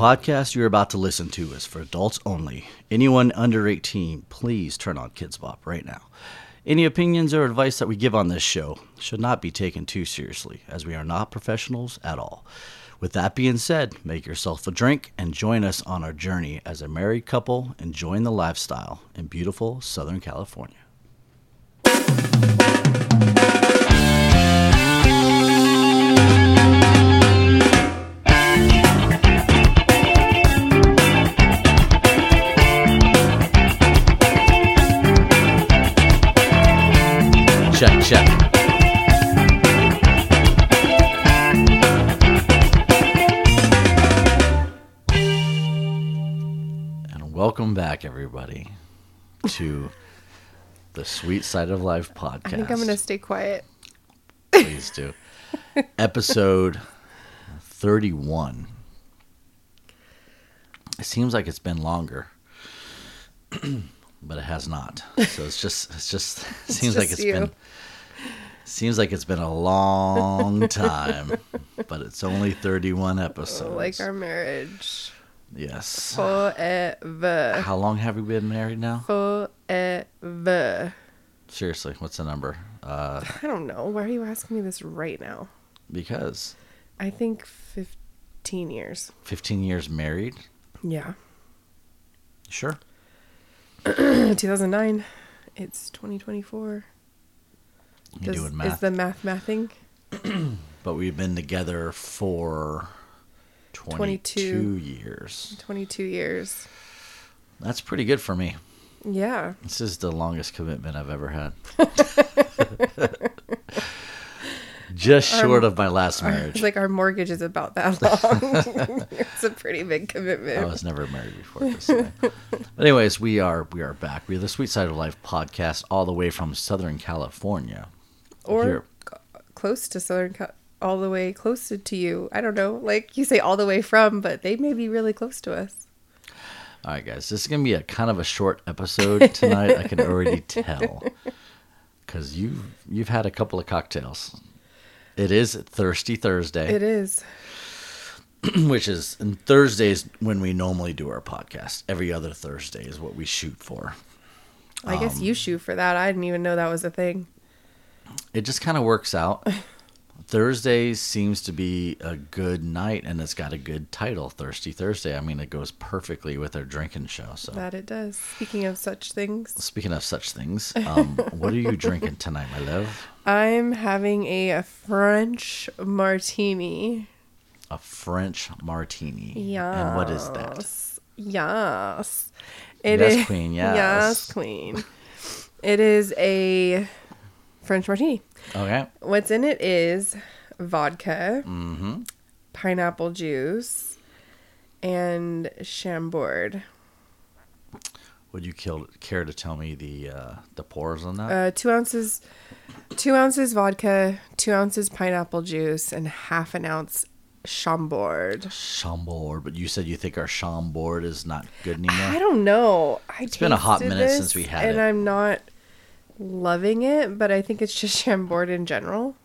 podcast you're about to listen to is for adults only. Anyone under 18, please turn on Kids Bop right now. Any opinions or advice that we give on this show should not be taken too seriously, as we are not professionals at all. With that being said, make yourself a drink and join us on our journey as a married couple enjoying the lifestyle in beautiful Southern California. Check. And welcome back, everybody, to the Sweet Side of Life podcast. I think I'm going to stay quiet. Please do. Episode 31. It seems like it's been longer, but it has not. So it seems like it's been a long time, but it's only 31 episodes. Like our marriage. Yes. Forever. How long have we been married now? Forever. Seriously, what's the number? I don't know. Why are you asking me this right now? Because. I think 15 years. 15 years married? Yeah. Sure. 2009. It's 2024. You're doing math. Is the mathing? But we've been together for 22 years. 22 years. That's pretty good for me. Yeah. This is the longest commitment I've ever had. Just short of my last marriage. It's like our mortgage is about that long. It's a pretty big commitment. I was never married before this way. But anyways, we are back. We are the Sweet Side of Life podcast all the way from Southern California. Or close to all the way close to you. I don't know. Like you say all the way from, but they may be really close to us. All right, guys. This is going to be a kind of a short episode tonight. I can already tell. Because you've had a couple of cocktails. It is Thirsty Thursday. It is. Which is, and Thursdays when we normally do our podcast. Every other Thursday is what we shoot for. I guess you shoot for that. I didn't even know that was a thing. It just kind of works out. Thursday seems to be a good night, and it's got a good title, Thirsty Thursday. I mean, it goes perfectly with our drinking show. So that it does. Speaking of such things, what are you drinking tonight, my love? I'm having a French martini. A French martini. Yes. And what is that? Yes. Yes, queen, yes. Yes, queen. It is a French martini. Okay. What's in it is vodka, Mm-hmm. pineapple juice, and Chambord. Would you care to tell me the pours on that? 2 ounces vodka, 2 ounces pineapple juice, and half an ounce Chambord. Chambord, but you said you think our Chambord is not good anymore? I don't know. It's been a hot minute since we had it. And I'm not loving it, but I think it's just Chambord in general.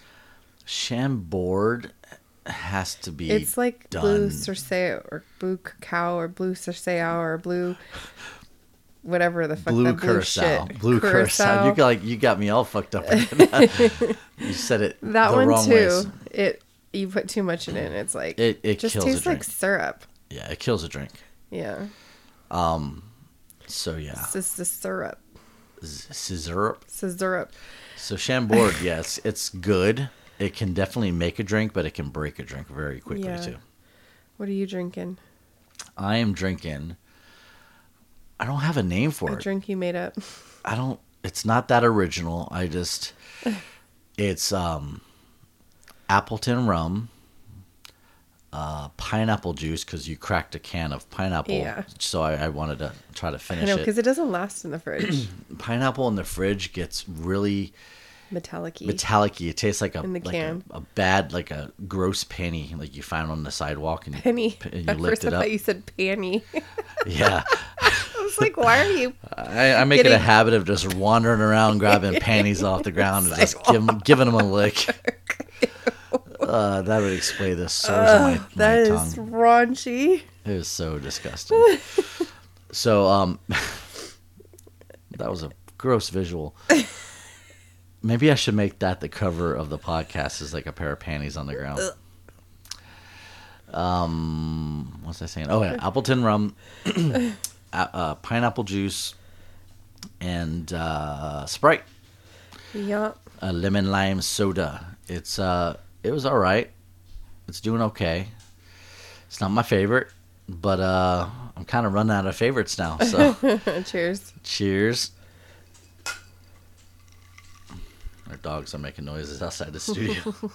Chambord has to be It's like done. blue Cerceo or blue cacao or blue Cerceo or blue whatever the fuck blue that curacao. shit. Blue curacao. You got me all fucked up. You said it that the one wrong too. ways. You put too much in it and it's like it just kills a tastes drink. like syrup. Yeah, it kills a drink. Yeah. So yeah. It's the syrup. Syrup. Syrup. So Chambord, yes, it's good. It can definitely make a drink, but it can break a drink very quickly too. What are you drinking? I am drinking. I don't have a name for A it. drink you made up. It's not that original. It's Appleton rum, pineapple juice, because you cracked a can of pineapple. Yeah. So I wanted to try to finish I know, it. because it doesn't last in the fridge. Pineapple in the fridge gets really Metallic-y. It tastes like In the can. a bad, like a gross penny, like you find on the sidewalk and Penny. you At lift first it I up. thought you said panty. Yeah. I was like, why are you? I make it a habit of just wandering around grabbing panties off the ground and just giving them a lick. That would explain the sores on my That tongue. is raunchy. It was so disgusting. So, that was a gross visual. Maybe I should make that the cover of the podcast, is like a pair of panties on the ground. What was I saying? Oh, yeah. Appleton rum, pineapple juice, and Sprite. Yup. A lemon lime soda. It was all right. It's doing okay. It's not my favorite, but I'm kind of running out of favorites now. So Cheers. cheers. Our dogs are making noises outside the studio.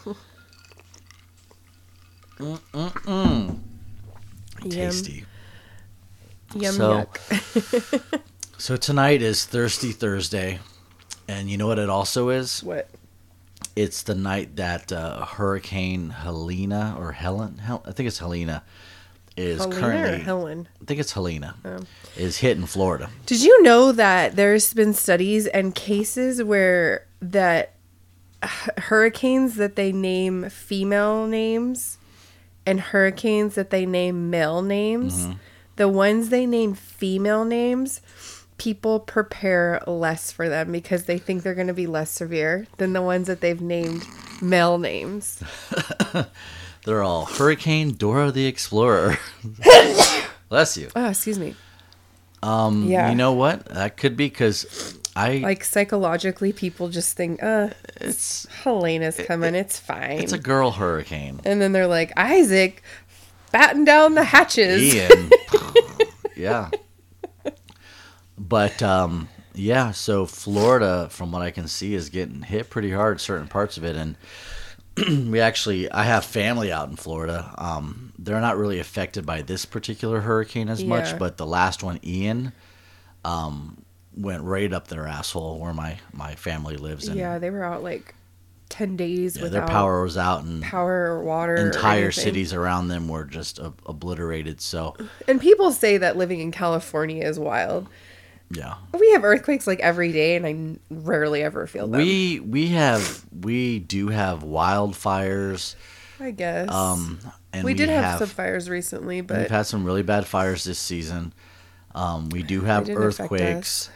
Tasty. Yum So- yuck. So tonight is Thirsty Thursday, and you know what it also is? What? It's the night that Hurricane Helena or I think it's Helena is Helena currently. or Helen? I think it's Helena is hitting Florida. Did you know that there's been studies and cases where that hurricanes that they name female names and hurricanes that they name male names, the ones they name female names, people prepare less for them because they think they're going to be less severe than the ones that they've named male names. They're all Hurricane Dora the Explorer. Bless you. Oh, excuse me. Yeah. You know what? That could be because Like psychologically, people just think, it's Helena's coming, it's fine. it's a girl hurricane. And then they're like, Isaac, batten down the hatches. Ian. Yeah. But yeah, so Florida, from what I can see, is getting hit pretty hard, certain parts of it, and I have family out in Florida. They're not really affected by this particular hurricane as much, Yeah. but the last one, Ian, went right up their asshole where my family lives. And Yeah, they were out like 10 days their without power was out, and power or water. or entire anything. cities around them were just obliterated. So And people say that living in California is wild. yeah. We have earthquakes like every day, and I rarely ever feel them. We do have wildfires. I guess. And we did have some fires recently, we've but had some really bad fires this season. We do have didn't affect earthquakes.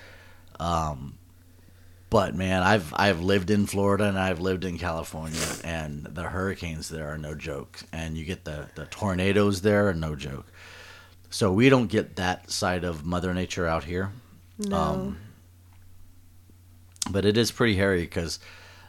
But man, I've lived in Florida and I've lived in California, and the hurricanes there are no joke. And you get the tornadoes there are no joke. So we don't get that side of Mother Nature out here. no. But it is pretty hairy because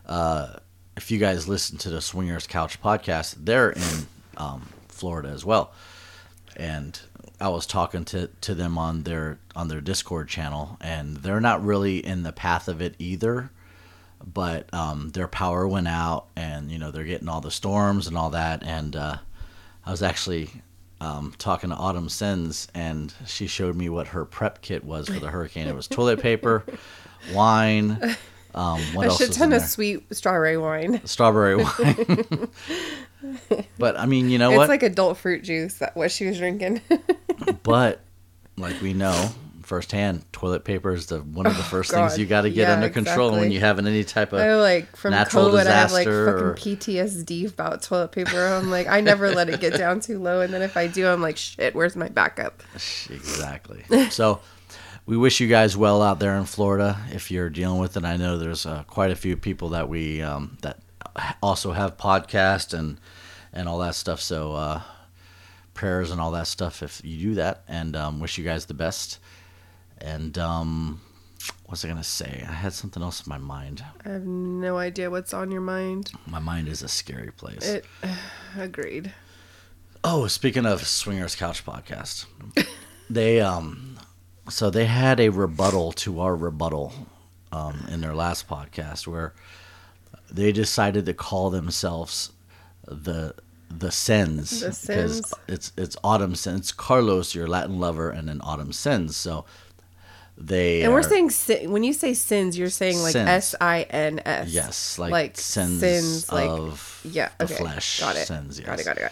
if you guys listen to the Swingers Couch podcast, they're in Florida as well. And I was talking to them on their Discord channel, and they're not really in the path of it either. But their power went out, and they're getting all the storms and all that. And I was actually talking to Autumn Sens, and she showed me what her prep kit was for the hurricane. It was toilet paper, wine. What A else shit was ton in of there? sweet strawberry wine. Strawberry wine. But I mean, you know It's what? like adult fruit juice, that what she was drinking. But like we know firsthand, toilet paper is one of the first God. things you got to get Yeah, under control when exactly. you have any type I of like from natural COVID, I have like disaster fucking PTSD about toilet paper. I'm like, I never let it get down too low, and then if I do, I'm like, shit, where's my backup? Exactly. So we wish you guys well out there in Florida if you're dealing with it. I know there's quite a few people that we that also have podcasts and all that stuff. So prayers and all that stuff if you do that, and wish you guys the best. And what was I gonna say? I had something else in my mind. I have no idea what's on your mind. My mind is a scary place. It agreed. Oh, speaking of Swingers Couch podcast, they so they had a rebuttal to our rebuttal in their last podcast where they decided to call themselves the Sens. The Sens? Because it's Autumn Sens. It's Carlos, your Latin lover, and then Autumn Sens. So they And we're are- saying when you say sins, you're saying like Sins. SINS. yes, like sins, like of yeah, the okay. flesh. Got it. Sins, yes. Got it.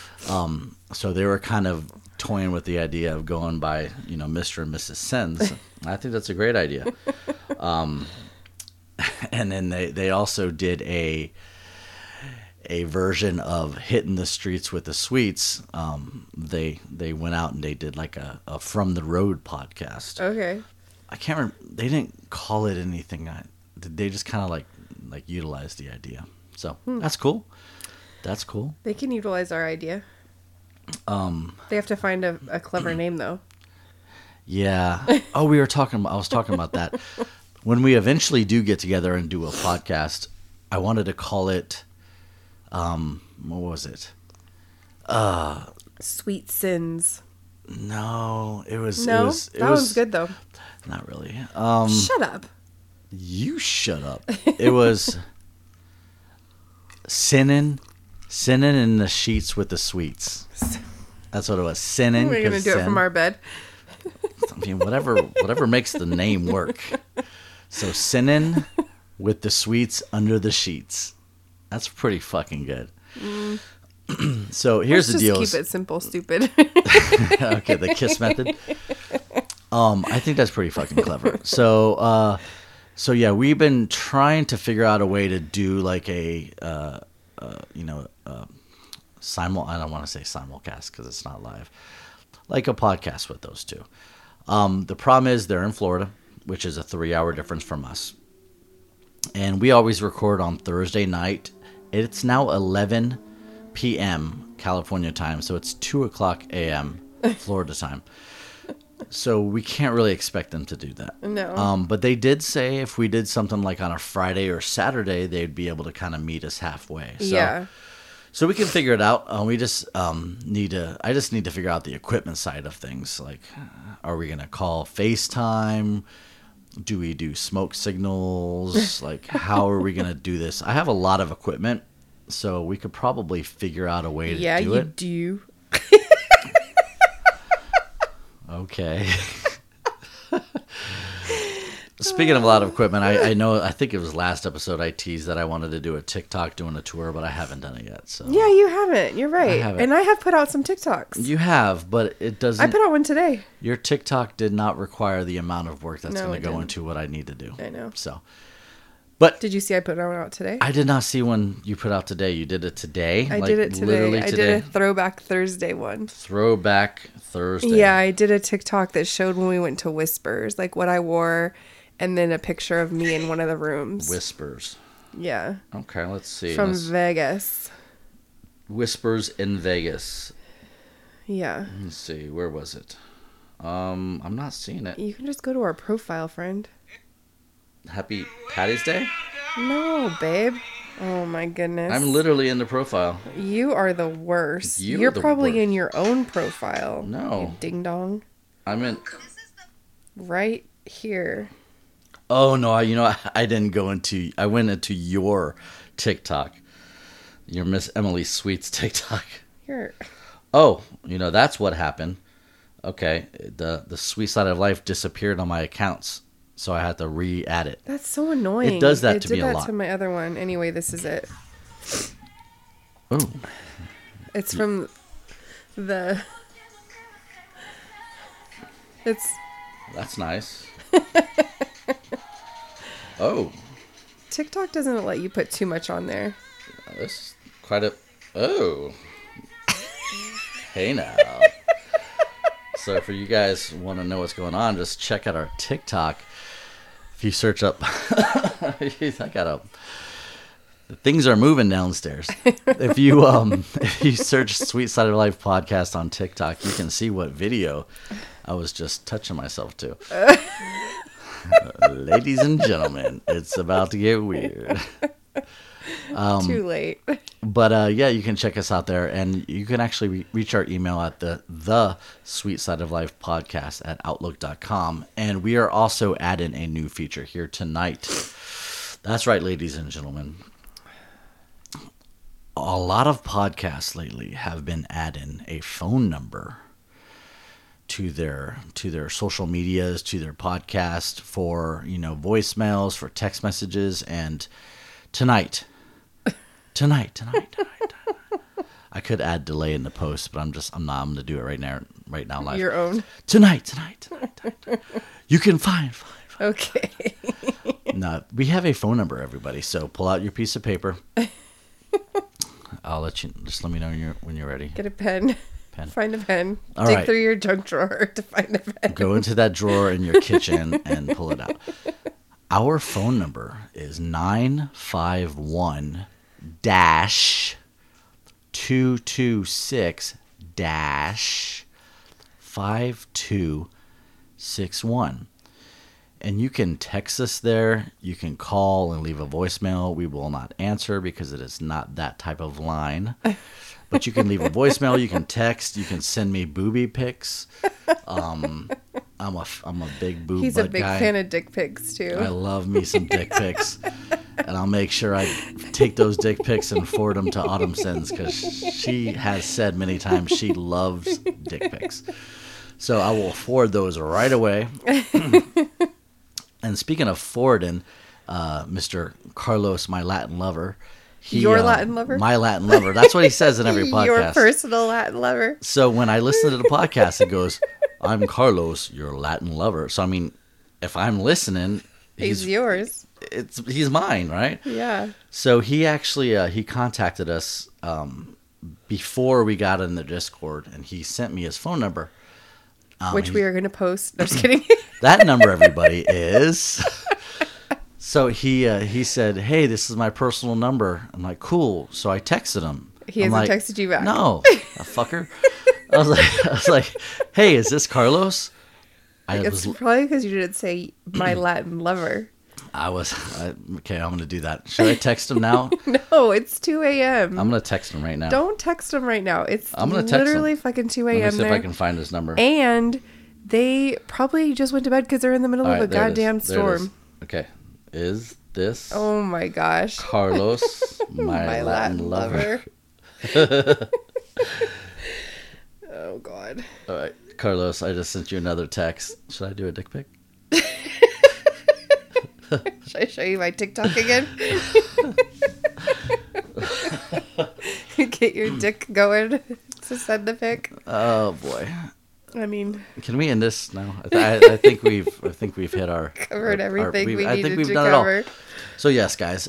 So they were kind of toying with the idea of going by, Mr. and Mrs. Sens. I think that's a great idea. And then they also did a version of Hitting the Streets with the Sweets. They went out and they did like a From the Road podcast. Okay. I can't remember. They didn't call it anything. They just kind of like utilized the idea. So that's cool. That's cool. They can utilize our idea. They have to find a clever name though. Yeah. Oh, I was talking about that. When we eventually do get together and do a podcast, I wanted to call it, what was it? Sweet Sins. No, it was. That one's good though. Not really. Shut up. You shut up. It was sinning in the sheets with the sweets. That's what it was. Sinning. We're gonna do it from our bed. I mean, whatever makes the name work. So sinning with the sweets under the sheets. That's pretty fucking good. So here's the deal. Just keep it simple, stupid. Okay, the kiss method. I think that's pretty fucking clever. So yeah, we've been trying to figure out a way to do like I don't want to say simulcast because it's not live, like a podcast with those two. The problem is they're in Florida, which is a 3-hour difference from us, and we always record on Thursday night. It's now 11 p.m. California time, so it's 2:00 a.m. Florida time. So we can't really expect them to do that. No. But they did say if we did something like on a Friday or Saturday, they'd be able to kind of meet us halfway. So, yeah. So we can figure it out. We just need to figure out the equipment side of things. Like, are we going to call FaceTime? Do we do smoke signals? Like, how are we going to do this? I have a lot of equipment, so we could probably figure out a way to do it. Yeah, you do. Okay. Speaking of a lot of equipment, I think it was last episode I teased that I wanted to do a TikTok doing a tour, but I haven't done it yet. So yeah, you haven't. You're right. I haven't. And I have put out some TikToks. You have, but it doesn't. I put out one today. Your TikTok did not require the amount of work that's No, going it to go didn't. into what I need to do. I know. So, but Did you see I put one out today? I did not see one you put out today. You did it today? I Like, did it today. literally I today? did a Throwback Thursday one. Throwback Thursday. Yeah, I did a TikTok that showed when we went to Whispers, like what I wore, and then a picture of me in one of the rooms. Whispers. Yeah. Okay, let's see. From Vegas. Whispers in Vegas. Yeah. Let's see. Where was it? I'm not seeing it. You can just go to our profile, friend. Happy Patty's Day? No, babe. Oh my goodness. I'm literally in the profile. You are the worst. You're You're the probably worst. in your own profile. No. You ding dong. I'm in. Right here. Oh no! I didn't go into. I went into your TikTok, your Miss Emily Sweets TikTok. Here. Oh, that's what happened. Okay, the Sweet Side of Life disappeared on my accounts, so I had to re-add it. That's so annoying. It does that to me a It did lot. that to my other one. Anyway, this is it. Oh, It's from the... It's... that's nice. Oh, TikTok doesn't let you put too much on there. this is quite a. Oh, hey now. So for you guys who want to know what's going on, just check out our TikTok. If you search up, I got things are moving downstairs. If you search Sweet Side of Life podcast on TikTok, you can see what video I was just touching myself to. Ladies and gentlemen, it's about to get weird. Too late. But yeah, you can check us out there, and you can actually reach our email at the Sweet Side of Life podcast at outlook.com. And we are also adding a new feature here tonight. That's right, ladies and gentlemen. A lot of podcasts lately have been adding a phone number to their social medias, to their podcast for, voicemails, for text messages, and tonight. I could add delay in the post, but I'm not. I'm going to do it right now live. Your own. Tonight. You can find. Okay. No, we have a phone number, everybody. So pull out your piece of paper. I'll let you. Just let me know when you're ready. Get a pen. Find a pen. All Dig right. through your junk drawer to find a pen. Go into that drawer in your kitchen and pull it out. Our phone number is 951 226 5261. And you can text us there. You can call and leave a voicemail. We will not answer because it is not that type of line. But you can leave a voicemail. You can text. You can send me booby pics. I'm a big boob He's butt a big guy. fan of dick pics too. I love me some dick pics. And I'll make sure I take those dick pics and forward them to Autumn Sins because she has said many times she loves dick pics. So I will forward those right away. And speaking of forwarding, Mr. Carlos, my Latin lover. Your Latin lover? My Latin lover. That's what he says in every podcast. Your personal Latin lover. So when I listen to the podcast, it goes, I'm Carlos, your Latin lover. So, I mean, if I'm listening, He's yours. He's mine, right? Yeah. So he actually he contacted us before we got in the Discord, and he sent me his phone number. Which we are going to post. No, just kidding. That number, everybody, is... So he said, hey, this is my personal number. I'm like, cool. So I texted him. He hasn't texted you back. No, a fucker. I was like, hey, is this Carlos? It's probably because you didn't say my Latin lover. Okay, I'm going to do that. Should I text him now? No, it's 2 a.m. I'm going to text him right now. Don't text him right now. It's I'm gonna text literally him. fucking 2 Let me a.m. see if I can find his number. And they probably just went to bed because they're in the middle All of right, a there it is. goddamn There it is. storm. Okay. Is this Oh my gosh. Carlos, my Latin lover? Oh god. All right, Carlos, I just sent you another text. Should I do a dick pic? Should I show you my TikTok again? Get your dick going to send the pic. Oh boy. I mean, Can we end this now? I think we've hit our covered everything we I think needed we've to done it cover. all. So yes, guys,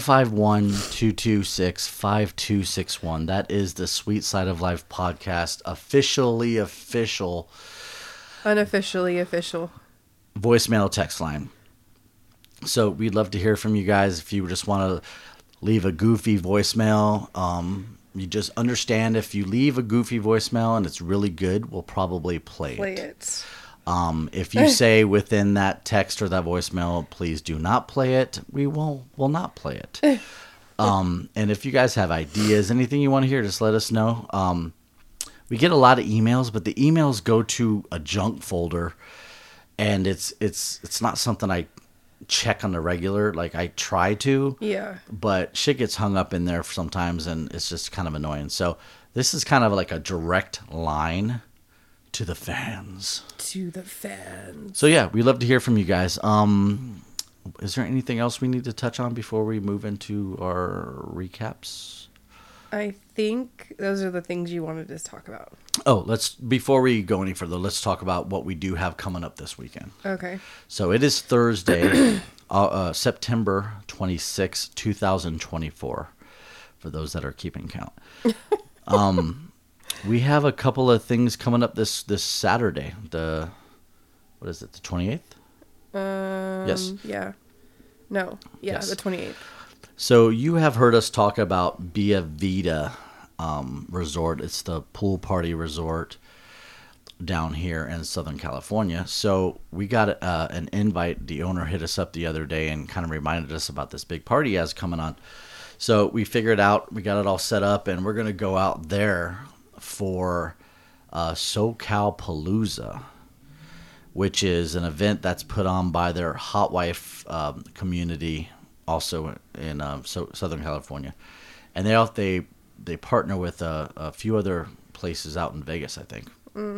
951-226-5261. That is the Sweet Side of Life podcast, officially official Unofficially official. voicemail text line. So we'd love to hear from you guys. If you just want to leave a goofy voicemail, you just understand if you leave a goofy voicemail and it's really good, we'll probably play it. If you say within that text or that voicemail, please do not play it, we will not play it. And if you guys have ideas, anything you want to hear, just let us know. We get a lot of emails, but the emails go to a junk folder, and it's not something I check on the regular. Like, I try to, Yeah. but shit gets hung up in there sometimes, and it's just kind of annoying. So this is kind of like a direct line to the fans. To the fans. So yeah, we'd love to hear from you guys. Is there anything else we need to touch on before we move into our recaps? I think those are the things you wanted to talk about. Oh, before we go any further, let's talk about what we do have coming up this weekend. Okay. So it is Thursday, September 26, 2024, for those that are keeping count. We have a couple of things coming up this Saturday. What is it, the 28th? Yes. Yeah. No. Yeah, Yes. the 28th. So you have heard us talk about Via Vida Resort. It's the pool party resort down here in Southern California. So we got an invite. The owner hit us up the other day and kind of reminded us about this big party he has coming on. So we figured out, we got it all set up, and we're going to go out there for SoCal Palooza, which is an event that's put on by their Hot Wife community, also in Southern California, and they partner with a few other places out in Vegas, I think.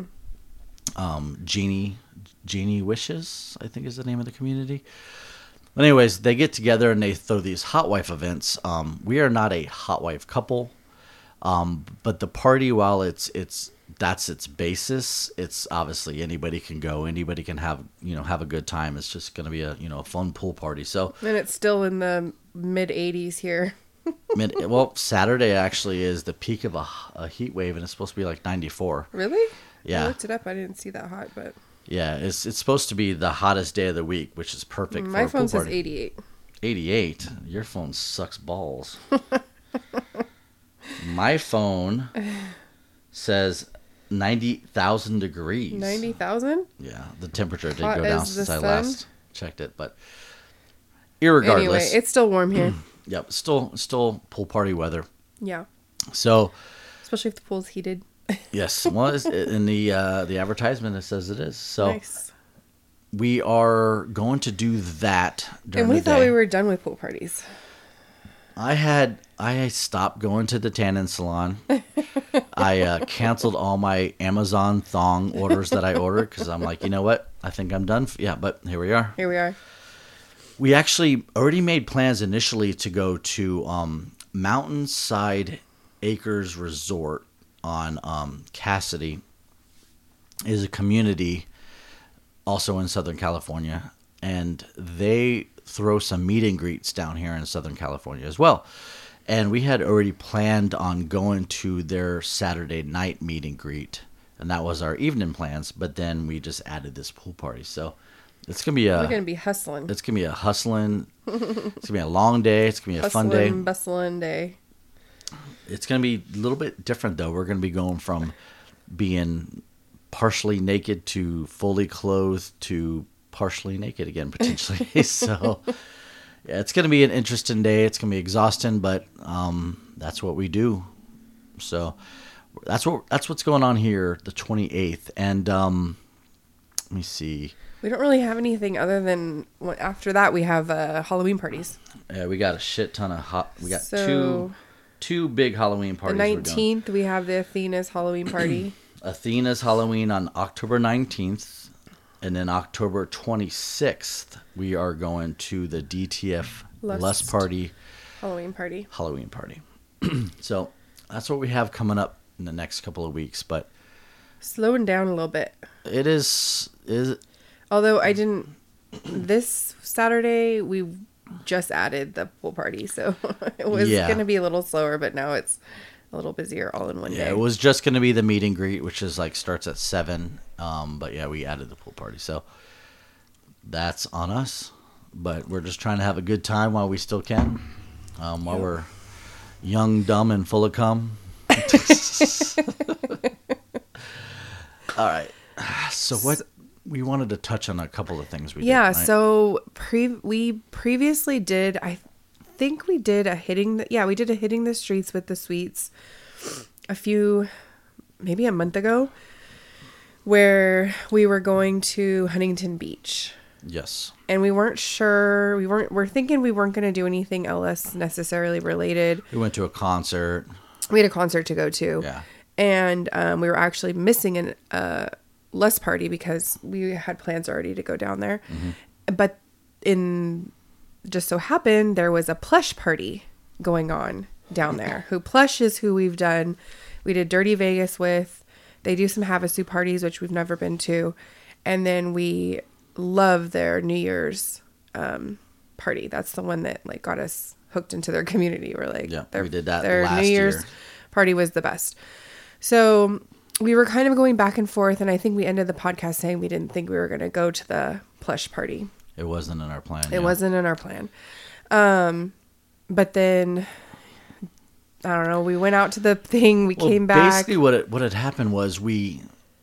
Genie Wishes, I think, is the name of the community. But anyways, they get together and they throw these Hot Wife events. We are not a Hot Wife couple, but the party, while that's its basis, it's obviously anybody can go, anybody can have a good time. It's just going to be a fun pool party. So, And it's still in the mid 80s here. Well, Saturday actually is the peak of a heat wave, and it's supposed to be like 94. Really? Yeah. I looked it up. I didn't see that hot, but Yeah, it's supposed to be the hottest day of the week, which is perfect my for a phone pool says party. 88. 88? Your phone sucks balls. My phone says 90,000 degrees. 90,000? Yeah, the temperature did Hot go down as the since I sun? last checked it, but irregardless. Anyway, it's still warm here. Yep, still pool party weather. Yeah. So, Especially if the pool's heated. yes, well, in the advertisement it says it is. So Nice. we are going to do that during And we the thought day. we were done with pool parties. I stopped going to the tanning salon. I canceled all my Amazon thong orders that I ordered because I'm like, you know what? I think I'm done. Yeah, but here we are. Here we are. We actually already made plans initially to go to Mountainside Acres Resort on Cassidy. It is a community also in Southern California, and they throw some meet and greets down here in Southern California as well. And we had already planned on going to their Saturday night meet and greet, and that was our evening plans. But then we just added this pool party, so it's gonna be We're going to be hustling. it's gonna be a hustling. It's gonna be a long day. It's gonna be a fun day. Hustling, bustling day. It's gonna be a little bit different though. We're gonna be going from being partially naked to fully clothed to partially naked again potentially. So yeah, it's gonna be an interesting day. It's gonna be exhausting, but that's what we do. So that's what's going on here the 28th. And let me see. We don't really have anything other than after that we have Halloween parties. Yeah, we got a shit ton of we got So, two big Halloween The parties. we're doing. 19th we have the Athena's Halloween party. Athena's Halloween on October 19th, and then October 26th we are going to the DTF Lust Party Halloween party. Halloween party. So that's what we have coming up in the next couple of weeks, but Slowing down a little bit. it is Although I didn't. This Saturday we just added the pool party, so it was Yeah. going to be a little slower, but now it's a little busier all in one yeah, day. it was just going to be the meet and greet, which is like starts at 7. But yeah, we added the pool party, so that's on us. But we're just trying to have a good time while we still can, while we're young, dumb, and full of cum. All right. So what we wanted to touch on a couple of things we did. Yeah, right? so we previously did. I think we did a hitting. We did a hitting the streets with the sweets maybe a month ago, where we were going to Huntington Beach. Yes. And we weren't sure. We're thinking we weren't going to do anything else necessarily related. We went to a concert. We had a concert to go to. Yeah. And we were actually missing a Lust party because we had plans already to go down there. Mm-hmm. But just so happened, there was a Plush party going on down there. Plush is who we did Dirty Vegas with. They do some Havasu parties, which we've never been to. And then we love their New Year's party. That's the one that like got us hooked into their community. We're like, Yeah, we did that their last New Year's year. party was the best. So we were kind of going back and forth, and I think we ended the podcast saying we didn't think we were going to go to the Plush party. It wasn't in our plan. It wasn't in our plan. But then I don't know. We went out to the thing. We came back. Basically, what had happened was we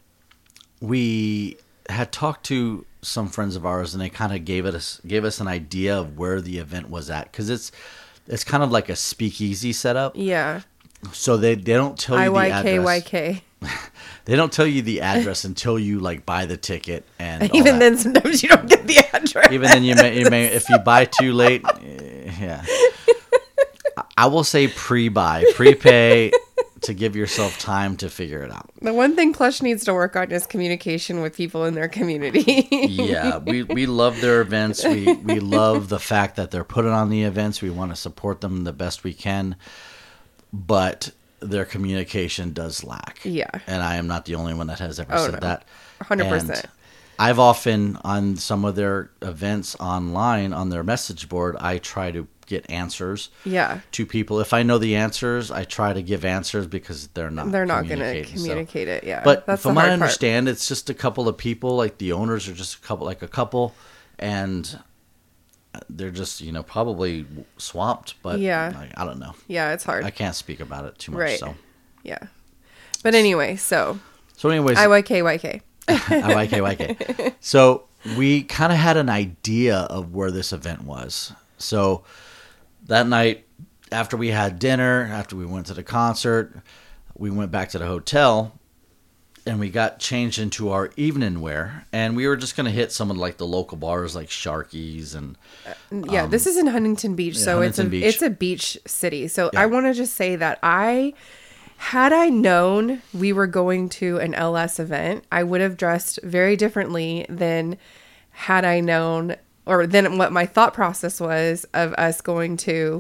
had talked to some friends of ours, and they kind of gave us an idea of where the event was at, because it's kind of like a speakeasy setup. Yeah. So they don't tell you the address. IYKYK. They don't tell you the address until you like buy the ticket, and all Even that. then, sometimes you don't get the address. Even then, you may if you buy too late. Yeah. I will say prepay to give yourself time to figure it out. The one thing Plush needs to work on is communication with people in their community. Yeah, we love their events. We love the fact that they're putting on the events. We want to support them the best we can, but their communication does lack. Yeah. And I am not the only one that has ever said that. 100%. And I've often, on some of their events online, on their message board, I try to get answers Yeah. to people. If I know the answers, I try to give answers because they're not going to communicating, communicate it. Yeah. But that's from the what I hard part. understand, it's just a couple of people. Like the owners are just a couple, and they're just probably swamped. But Yeah. I don't know. Yeah, it's hard. I can't speak about it too much. Right. So Yeah. But anyway, so anyways, IYK. IYK. So we kind of had an idea of where this event was. So that night, after we had dinner, after we went to the concert, we went back to the hotel and we got changed into our evening wear. And we were just going to hit some of like the local bars like Sharky's and Yeah, this is in Huntington Beach, so Huntington Beach. it's a beach city. So Yeah. I want to just say that had I known we were going to an LS event, I would have dressed very differently than had I known, or than what my thought process was of us going to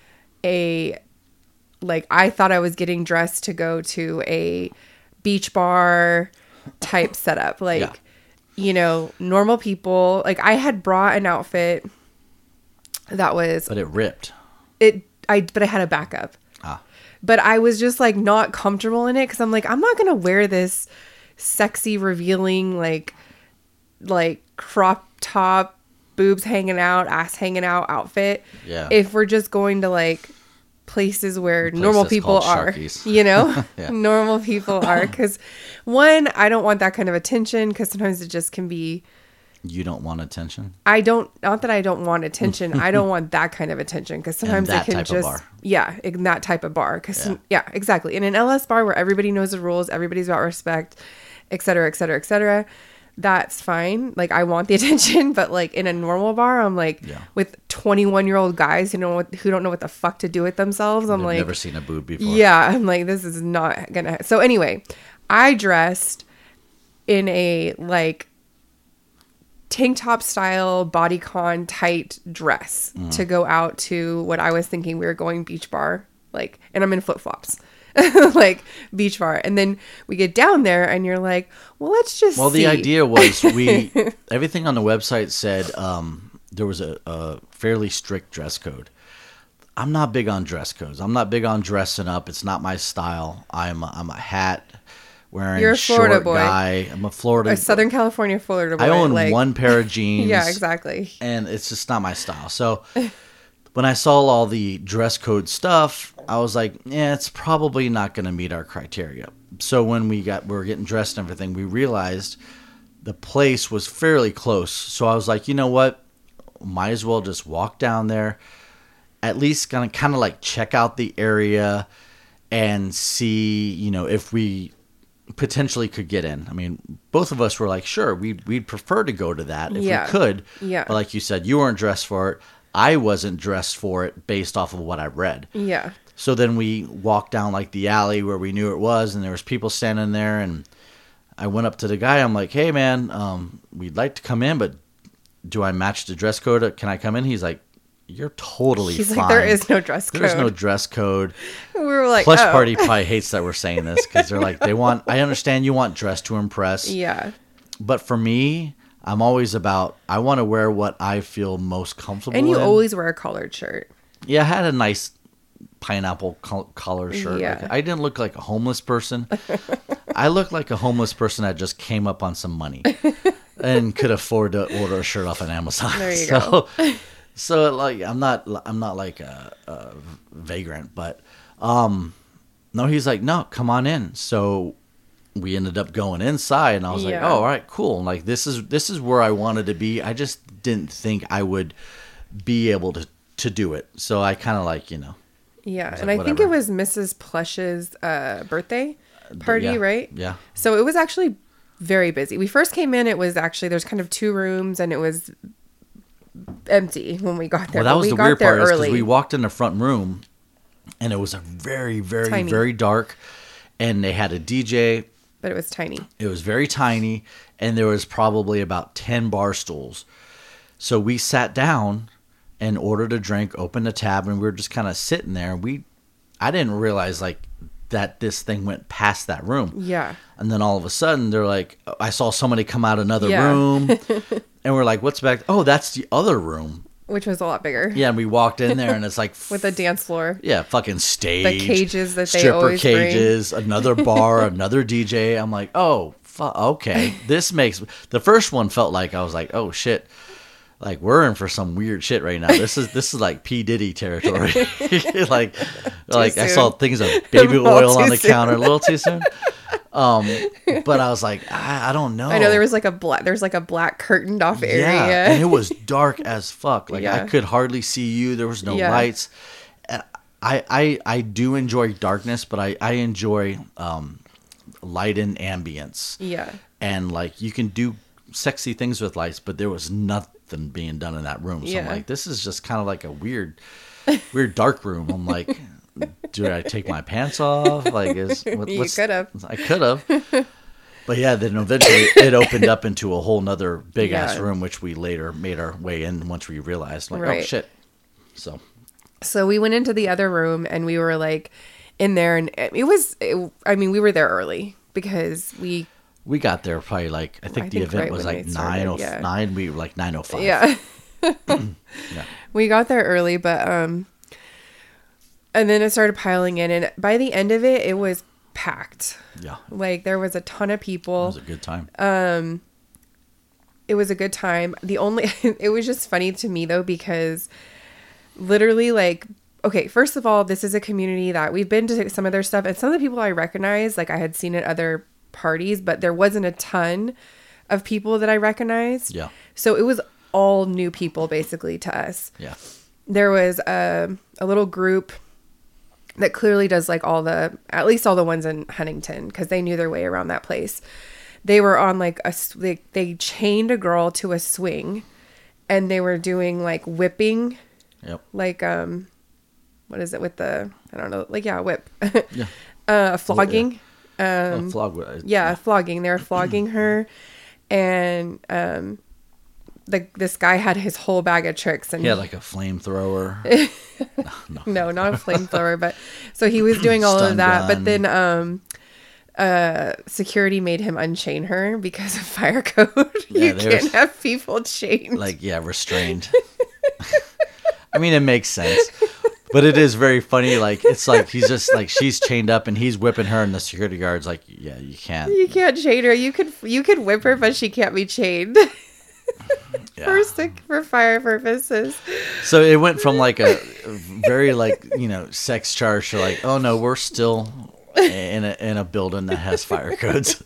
I thought I was getting dressed to go to a beach bar type setup. Like, normal people. Like, I had brought an outfit that was... But it ripped. But I had a backup. But I was just like not comfortable in it because I'm like, I'm not gonna wear this sexy, revealing like crop top, boobs hanging out, ass hanging out outfit. Yeah. If we're just going to like places where normal people are, Sharky's. Yeah. normal people are. Because one, I don't want that kind of attention because sometimes it just can be. You don't want attention? Not that I don't want attention. I don't want that kind of attention because sometimes it can just, in that type of bar. Yeah, exactly. In an LS bar where everybody knows the rules, everybody's about respect, et cetera, et cetera, et cetera. That's fine. Like I want the attention, but like in a normal bar, I'm like with 21-year-old guys who don't know what the fuck to do with themselves. I'm like, never seen a boob before. Yeah, I'm like, this is not gonna. So anyway, I dressed in a like tank top style bodycon tight dress to go out to what I was thinking we were going beach bar, like, and I'm in flip flops, like beach bar. And then we get down there and you're like, well, let's just see. The idea was everything on the website said there was a fairly strict dress code. I'm not big on dress codes. I'm not big on dressing up. It's not my style. I'm a hat wearing, you're a Florida short boy. Guy. I'm a Southern California Florida boy. I own one pair of jeans. Yeah, exactly. And it's just not my style. So when I saw all the dress code stuff, I was like, yeah, it's probably not going to meet our criteria. So when we were getting dressed and everything, we realized the place was fairly close. So I was like, you know what? Might as well just walk down there, at least kind of like check out the area and see, if we potentially could get in. I mean, both of us were like, sure, we'd prefer to go to that if we could. Yeah. But like you said, you weren't dressed for it. I wasn't dressed for it based off of what I read. Yeah. So then we walked down like the alley where we knew it was, and there was people standing there, and I went up to the guy. I'm like, hey man, we'd like to come in, but do I match the dress code? Can I come in? He's like, you're totally fine. He's like, there is no dress code. There's no dress code. We were like, Plush Party probably hates that we're saying this because they're like, I understand you want dress to impress. Yeah. But for me, I'm always about, I want to wear what I feel most comfortable in. And you always wear a collared shirt. Yeah, I had a nice pineapple collar shirt. Yeah. Like, I didn't look like a homeless person. I looked like a homeless person that just came up on some money and could afford to order a shirt off an Amazon. There you go. So like I'm not like a vagrant, but no, he's like, no, come on in. So we ended up going inside, and I was like, oh, all right, cool. Like this is where I wanted to be. I just didn't think I would be able to do it. So I kind of like, Yeah, and like, I think it was Mrs. Plush's birthday party, right? Yeah. So it was actually very busy. We first came in, it was actually, there's kind of 2 rooms, and it was empty when we got there. Well, that was the weird part, is because early. we walked in the front room, and it was a very, very, Tiny. very dark, and they had a DJ. But it was tiny. It was very tiny, and there was probably about 10 bar stools. So we sat down and ordered a drink, opened a tab, and we were just kind of sitting there. I didn't realize like that this thing went past that room. Yeah. And then all of a sudden, they're like, I saw somebody come out another room, and we're like, what's back? Oh, that's the other room. Which was a lot bigger. Yeah, and we walked in there, and it's like With a dance floor. yeah, fucking stage, The cages that they stripper always bring. cages, another bar, another DJ. I'm like, oh, okay. This makes the first one felt like I was like, oh shit, like we're in for some weird shit right now. This is like P Diddy territory. like I soon. saw things of baby A little oil on too the soon. counter a little too soon. But I was like, I don't know. I know there's like a black curtained off area. Yeah, and it was dark as fuck. Like I Yeah. could hardly see you. There was no Yeah. lights. And I do enjoy darkness, but I enjoy light and ambience. Yeah. And like you can do sexy things with lights, but there was nothing being done in that room. So I'm Yeah. like, this is just kind of like a weird dark room. I'm like, do I take my pants off? Like, You what's could have. I could have. But yeah, then eventually it opened up into a whole nother big ass Yeah. room, which we later made our way in once we realized, like, oh Right. shit. So We went into the other room and we were like in there, and we were there early because we got there probably like I think the think event right was when like they started, yeah. 9:09. We were like 9:05. yeah. Yeah. We got there early, but and then it started piling in, and by the end of it was packed. Yeah. Like there was a ton of It people. was a good time. It was a good time. It was just funny to me though, because literally like, okay, first of all, this is a community that we've been to some of their stuff, and some of the people I recognize, like I had seen at other parties, but there wasn't a ton of people that I recognized. Yeah. So it was all new people basically to us. Yeah. There was a little group that clearly does like at least all the ones in Huntington, because they knew their way around that place. They were on like they chained a girl to a swing, and they were doing like whipping, Yep. like what is it with the, I don't know, like whip, Yeah. flogging. Flog. Yeah, flogging. They were flogging her, and this guy had his whole bag of tricks, and He had like a flamethrower. no, not a flamethrower, but so he was doing all of Stun that. But gun. then security made him unchain her because of fire code. Yeah, You there's- can't have people chained. Like, yeah, restrained. I mean, it makes sense. But it is very funny. Like, it's like he's just like, she's chained up and he's whipping her, and the security guard's like, yeah, you can't. You can't chain her. You could whip her, but she can't be chained. Yeah. For fire purposes. So it went from like a very like, sex charge to like, oh no, we're still in a building that has fire codes.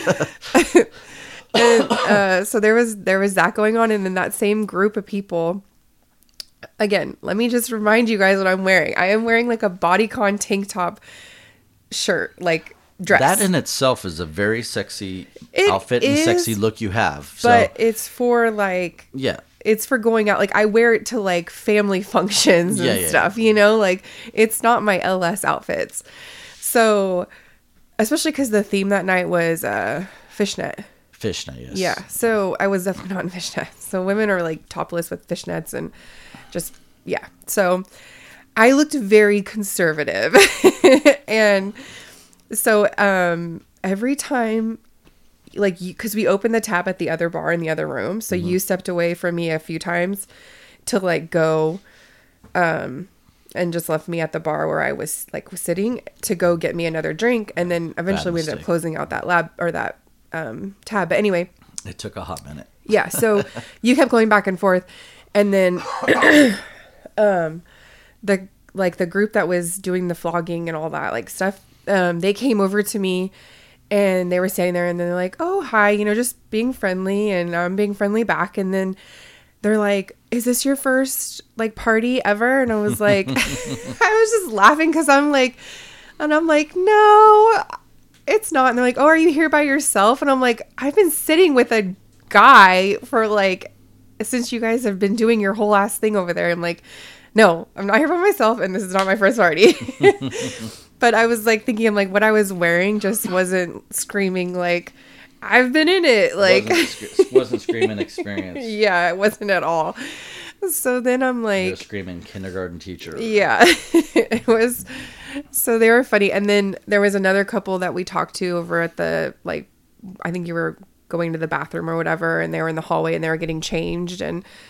And so there was that going on, and then that same group of people. Again, let me just remind you guys what I'm wearing. I am wearing like a bodycon tank top shirt, like dress. That in itself is a very sexy It outfit and is, sexy look you have. So but it's for like, yeah. it's for going out. Like I wear it to like family functions and Yeah. stuff, like it's not my LS outfits. So, especially because the theme that night was fishnet. Fishnet, yes. Yeah. So I was definitely not in fishnets. So women are like topless with fishnets and just, yeah. So I looked very conservative. And so every time, like, because we opened the tab at the other bar in the other room. So you stepped away from me a few times to like go and just left me at the bar where I was like sitting to go get me another drink. And then eventually we ended up mistake. closing out that lab or that tab. But anyway, It took a hot minute. yeah. So you kept going back and forth. And then the group that was doing the flogging and all that like stuff, they came over to me and they were standing there and they're like, oh, hi, just being friendly, and I'm being friendly back. And then they're like, is this your first like party ever? And I was like, I was just laughing because I'm like, no, it's not. And they're like, oh, are you here by yourself? And I'm like, I've been sitting with a guy for like, since you guys have been doing your whole ass thing over there. I'm like, no, I'm not here by myself, and this is not my first party. But I was like thinking, I'm like, what I was wearing just wasn't screaming like, I've been in it. Like, wasn't screaming experience. yeah, it wasn't at all. So then I'm You're a like, screaming kindergarten teacher. yeah, it was. So they were funny. And then there was another couple that we talked to over at the, like, I think you were going to the bathroom or whatever, and they were in the hallway and they were getting changed. And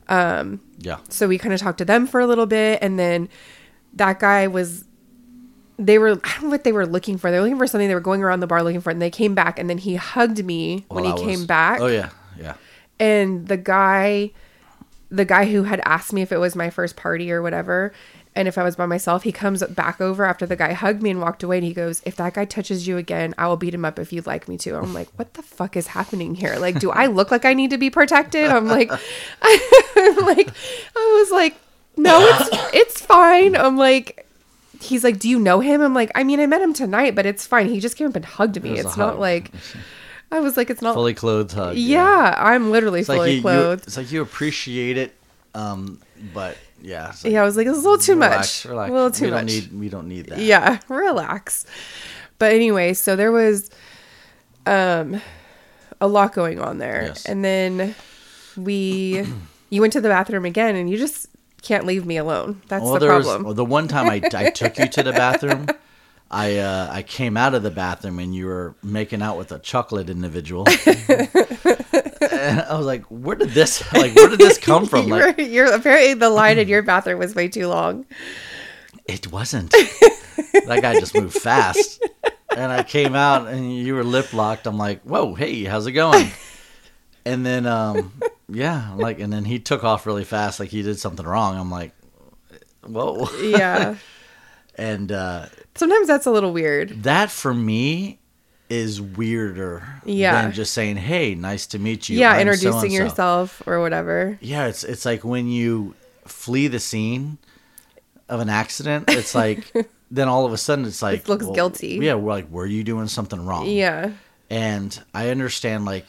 Yeah. So we kind of talked to them for a little bit, and then that guy they were, I don't know what they were looking for. They were looking for something. They were going around the bar looking for it, and they came back, and then he hugged me when he came back. Oh, yeah. Yeah. And the guy who had asked me if it was my first party or whatever, and if I was by myself, he comes back over after the guy hugged me and walked away, and he goes, "If that guy touches you again, I will beat him up if you'd like me to." I'm like, what the fuck is happening here? Like, do I look like I need to be protected? I'm like, I was like, no, it's fine. I'm like, he's like, "Do you know him?" I'm like, I mean, I met him tonight, but it's fine. He just came up and hugged me. It's not like, I was like, it's not fully clothed hug. Yeah, I'm literally fully clothed. It's like you appreciate it, but yeah. Yeah, I was like, it's a little too much. Relax. A little too much. We don't need that. Yeah, relax. But anyway, so there was a lot going on there. Yes. And then you went to the bathroom again, and you just can't leave me alone. That's the problem. The one time I took you to the bathroom, I came out of the bathroom and you were making out with a chocolate individual. And I was like, where did this come from? Like, you're apparently the line in your bathroom was way too long. It wasn't. That guy just moved fast. And I came out and you were lip locked. I'm like, whoa, hey, how's it going? And then, yeah, like, and then he took off really fast, like he did something wrong. I'm like, whoa. Yeah. And sometimes that's a little weird. That for me is weirder than just saying, "Hey, nice to meet you." Yeah, introducing yourself or whatever. Yeah, it's like when you flee the scene of an accident. It's like then all of a sudden it's like it looks guilty. Yeah, we're like, were you doing something wrong? Yeah. And I understand like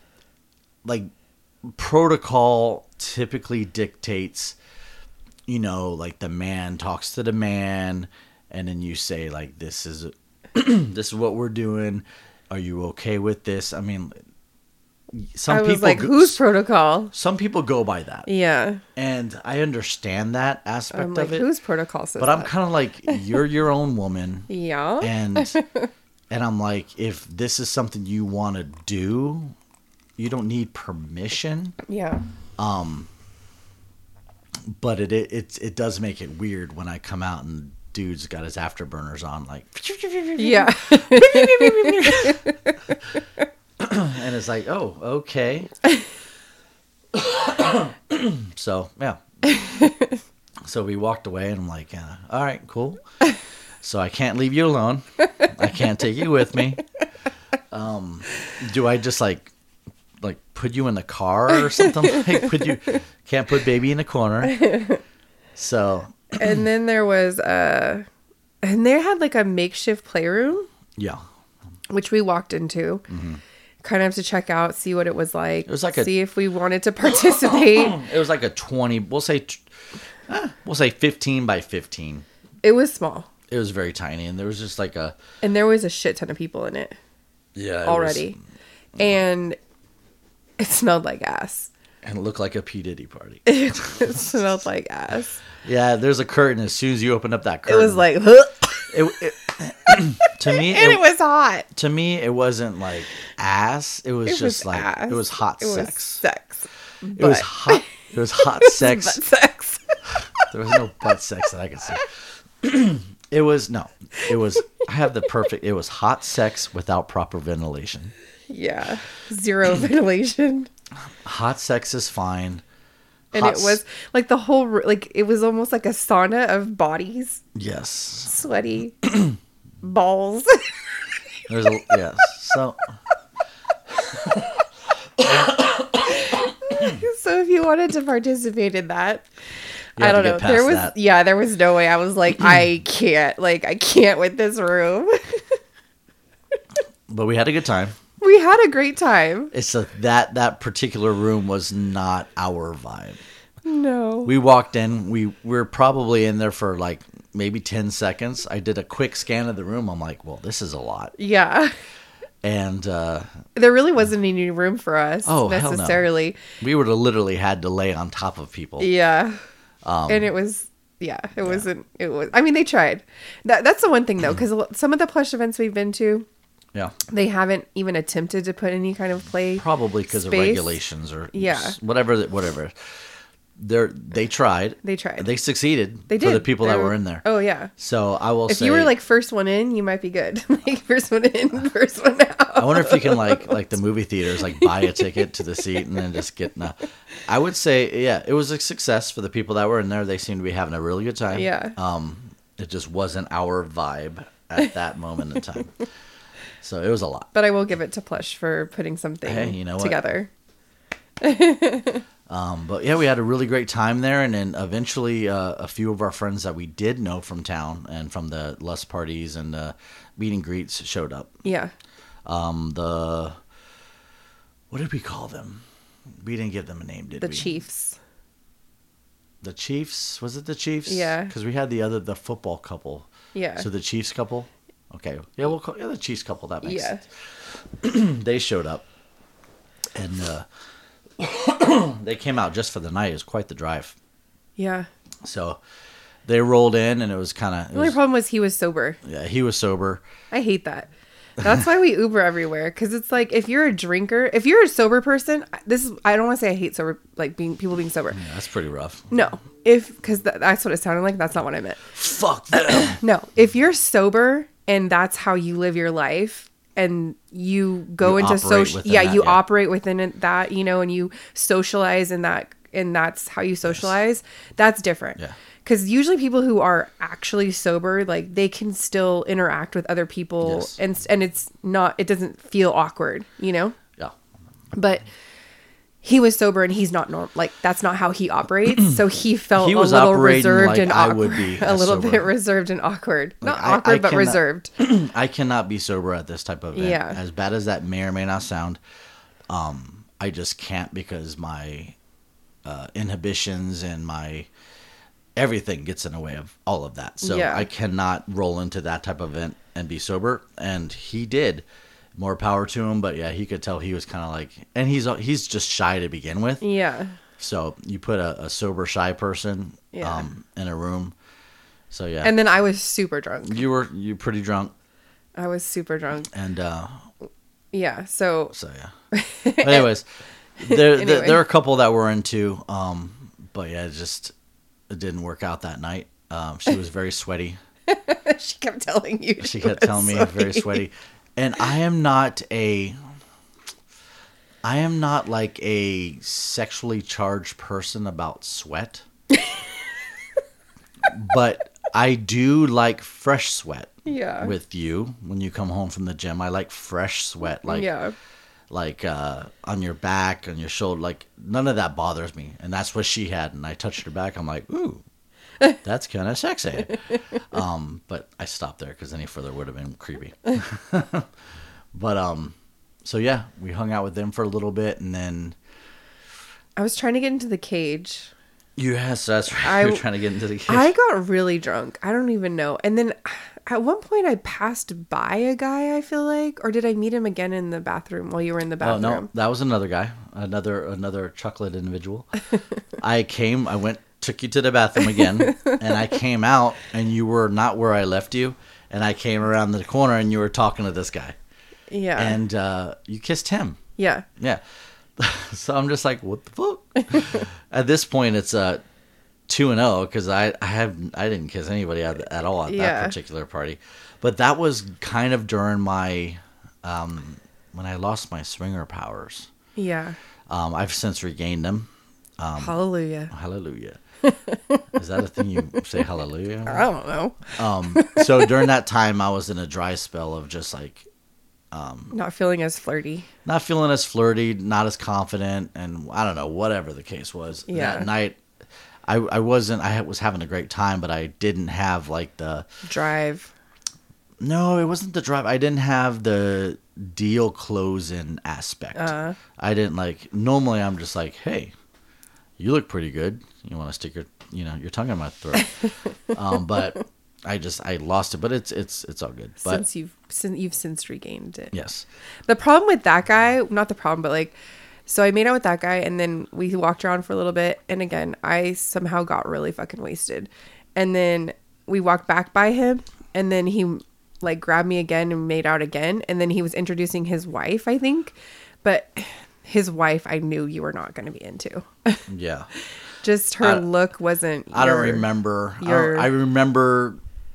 protocol typically dictates, you know, like the man talks to the man, and then you say like, this is this is what we're doing. Are you okay with this? I mean, I was like, whose protocol? Some people go by that. Yeah. And I understand that aspect of it. Whose protocol says But I'm kind of like, you're your own woman. Yeah. And I'm like, if this is something you want to do, you don't need permission. Yeah. But it does make it weird when I come out and dude's got his afterburners on, like, yeah. and it's like, oh, okay. So yeah. So we walked away, and I'm like, all right, cool. So I can't leave you alone. I can't take you with me. Do I just like put you in the car or something? Like can't put baby in the corner. So. And then there was and they had like a makeshift playroom. Yeah. Which we walked into. Mm-hmm. Kind of to check out, see what it was like. It was like see if we wanted to participate. It was like a 20, we'll say 15 by 15. It was small. It was very tiny, and there was just like and there was a shit ton of people in it. Yeah. Already. And it smelled like ass. And it looked like a P. Diddy party. It smelled like ass. Yeah, there's a curtain. As soon as you opened up that curtain, it was like, huh? To me, and it was hot. To me, it wasn't like ass. It was just like ass. It was hot sex. Was sex. It was hot. It was hot sex. Butt sex. There was no butt sex that I could see. It was no. It was. I have the perfect. It was hot sex without proper ventilation. Yeah, zero ventilation. Hot sex is fine. And it was like the whole, like, it was almost like a sauna of bodies. Yes. Sweaty balls. Yes. So. So if you wanted to participate in that, I don't know. There was no way. I was like, I can't with this room. But we had a good time. We had a great time. It's that particular room was not our vibe. No. We walked in. We were probably in there for like maybe 10 seconds. I did a quick scan of the room. I'm like, well, this is a lot. Yeah. And there really wasn't any room for us necessarily. Hell no. We would have literally had to lay on top of people. Yeah. And it was, wasn't, it was, I mean, they tried. That's the one thing though, because some of the plush events we've been to, yeah, they haven't even attempted to put any kind of play. Probably because of regulations or whatever. they tried. They tried. They succeeded. They for did. the people They that were- were in there. Oh yeah. So I will If say, you were like first one in, you might be good. Like first one in, first one out. I wonder if you can like the movie theaters, like buy a ticket to the seat and then just get. I would say, yeah, it was a success for the people that were in there. They seemed to be having a really good time. Yeah. It just wasn't our vibe at that moment in time. So it was a lot. But I will give it to Plush for putting something Hey, you know what? together. But yeah, we had a really great time there, and then eventually a few of our friends that we did know from town and from the lust parties and meet and greets showed up. Yeah. What did we call them? We didn't give them a name, did we? The Chiefs. The Chiefs? Was it the Chiefs? Yeah. Because we had the football couple. Yeah. So the Chiefs couple? Okay. Yeah, we'll call the Chiefs couple. That makes Yeah. sense. They showed up. And they came out just for the night. It was quite the drive. Yeah. So they rolled in, and it was kind of... The only problem was he was sober. Yeah, he was sober. I hate that. That's why we Uber everywhere. Because it's like, if you're a drinker, if you're a sober person, I don't want to say I hate sober, like people being sober. Yeah, that's pretty rough. No. Because that's what it sounded like. That's not what I meant. Fuck them. No. If you're sober and that's how you live your life and you go You into operate social, within yeah, that, you yeah. operate within it, that, and you socialize in that, and that's how you socialize, that's different. Yeah. Because usually people who are actually sober, like they can still interact with other people Yes. and it's not, it doesn't feel awkward, Yeah. But he was sober and he's not normal. Like that's not how he operates. So he felt He was a little operating reserved like and I awkward. would be A little sober. bit reserved and awkward. Like, Not I awkward, but cannot- reserved. I cannot be sober at this type of event. Yeah. As bad as that may or may not sound, I just can't because my inhibitions and my everything gets in the way of all of that. So Yeah. I cannot roll into that type of event and be sober. And he did. More power to him. But yeah, he could tell he was kind of like, and he's just shy to begin with. Yeah. So you put a sober, shy person Yeah. in a room. So yeah. And then I was super drunk. you're pretty drunk. I was super drunk. And Yeah. So so yeah. But anyways, there Anyway. there are a couple that we're into, but yeah, it didn't work out that night. She was very sweaty. she kept telling you. She kept telling me very sweaty, and I am not like a sexually charged person about sweat, but I do like fresh sweat. Yeah. With you when you come home from the gym, I like fresh sweat, like Yeah. like on your back, on your shoulder, like none of that bothers me. And that's what she had. And I touched her back. I'm like, ooh, that's kind of sexy. But I stopped there because any further would have been creepy. But so yeah, we hung out with them for a little bit, and then I was trying to get into the cage. yes, that's right. You were trying to get into the cage. I got really drunk. I don't even know. And then at one point I passed by a guy, I feel like, or did I meet him again in the bathroom while you were in the Oh bathroom? no, that was another guy, another chocolate individual. I went, took you to the bathroom again, and I came out, and you were not where I left you, and I came around the corner, and you were talking to this guy, Yeah. and you kissed him. Yeah. Yeah. So I'm just like, what the fuck? At this point, it's 2-0 because I didn't kiss anybody at all at Yeah. that particular party, but that was kind of during my when I lost my swinger powers. Yeah. I've since regained them. Hallelujah. Hallelujah. Is that a thing you say? Hallelujah. I don't know. So during that time, I was in a dry spell of just like Not feeling as flirty. not feeling as flirty, not as confident, and I don't know, whatever the case was. Yeah. That night, I was having a great time, but I didn't have like Drive. no, it wasn't the drive. I didn't have the deal closing aspect. I didn't like, normally I'm just like, hey, you look pretty good. You want to stick your tongue in my throat. But I lost it, but it's all good. But Since you've since regained it. yes. The problem with that guy, not the problem, but like, so I made out with that guy and then we walked around for a little bit. And again, I somehow got really fucking wasted. And then we walked back by him and then he like grabbed me again and made out again. And then he was introducing his wife, I think. But his wife, I knew you were not going to be into. Yeah. Just her look wasn't. I don't remember. Your, I remember.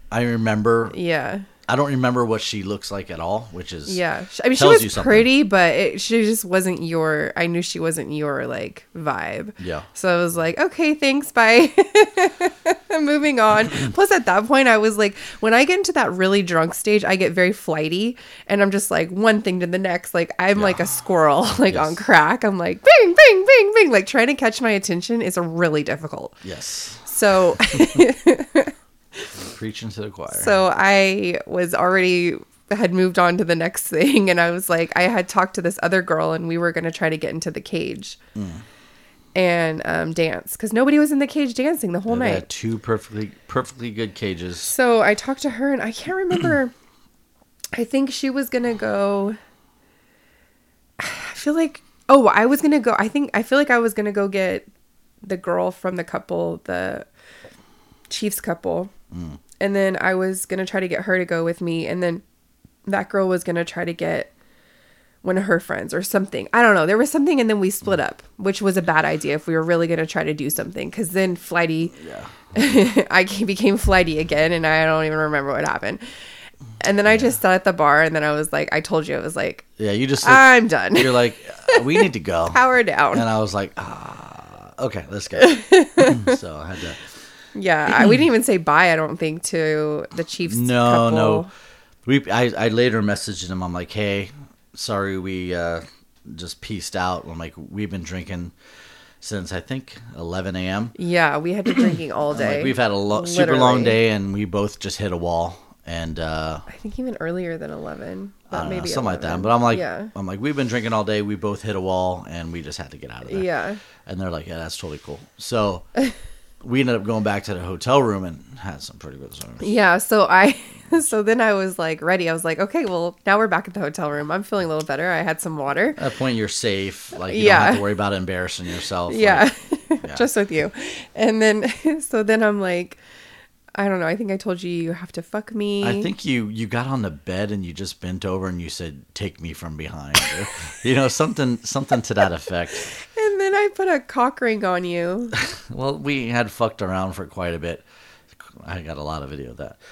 Yeah. I don't remember what she looks like at all, which is yeah. I mean, she was pretty, but she just wasn't your. I knew she wasn't your like vibe. Yeah. So I was like, okay, thanks, bye. Moving on. Plus, at that point, I was like, when I get into that really drunk stage, I get very flighty, and I'm just like one thing to the next. Like I'm like a squirrel, like on crack. I'm like bing, bing, bing, bing. Like trying to catch my attention is really difficult. Yes. So. Preaching to the choir. So I had moved on to the next thing, and I was like, I had talked to this other girl, and we were going to try to get into the cage and dance, because nobody was in the cage dancing the whole night. They had two perfectly good cages. So I talked to her, and I can't remember. I think she was going to go. I feel like, I was going to go. I feel like I was going to go get the girl from the couple, the Chiefs couple. And then I was going to try to get her to go with me. And then that girl was going to try to get one of her friends or something. I don't know. There was something, and then we split up, which was a bad idea if we were really going to try to do something. Because then flighty, I became flighty again, and I don't even remember what happened. And then I just sat at the bar, and then I was like, I told you, I was like, yeah, you just, I'm done. You're like, we need to go. Power down. And I was like, okay, let's go. So I had to. Yeah, we didn't even say bye, I don't think, to the Chiefs couple. No. I later messaged him. I'm like, hey, sorry, we just peaced out. I'm like, we've been drinking since, I think, 11 a.m. Yeah, we had been drinking all day. Like, we've had a super long day, and we both just hit a wall. And I think even earlier than 11. But maybe something 11. like that. But I'm like, we've been drinking all day. We both hit a wall, and we just had to get out of there. Yeah. And they're like, yeah, that's totally cool. So we ended up going back to the hotel room and had some pretty good songs. Yeah, so then I was like ready. I was like, okay, well, now we're back at the hotel room. I'm feeling a little better. I had some water. At that point, you're safe. Like, you don't have to worry about embarrassing yourself. Yeah, like, just with you. And then, so then I'm like, I don't know. I think I told you have to fuck me. I think you got on the bed and you just bent over and you said, take me from behind. Or, something to that effect. And then I put a cock ring on you. Well, we had fucked around for quite a bit. I got a lot of video of that.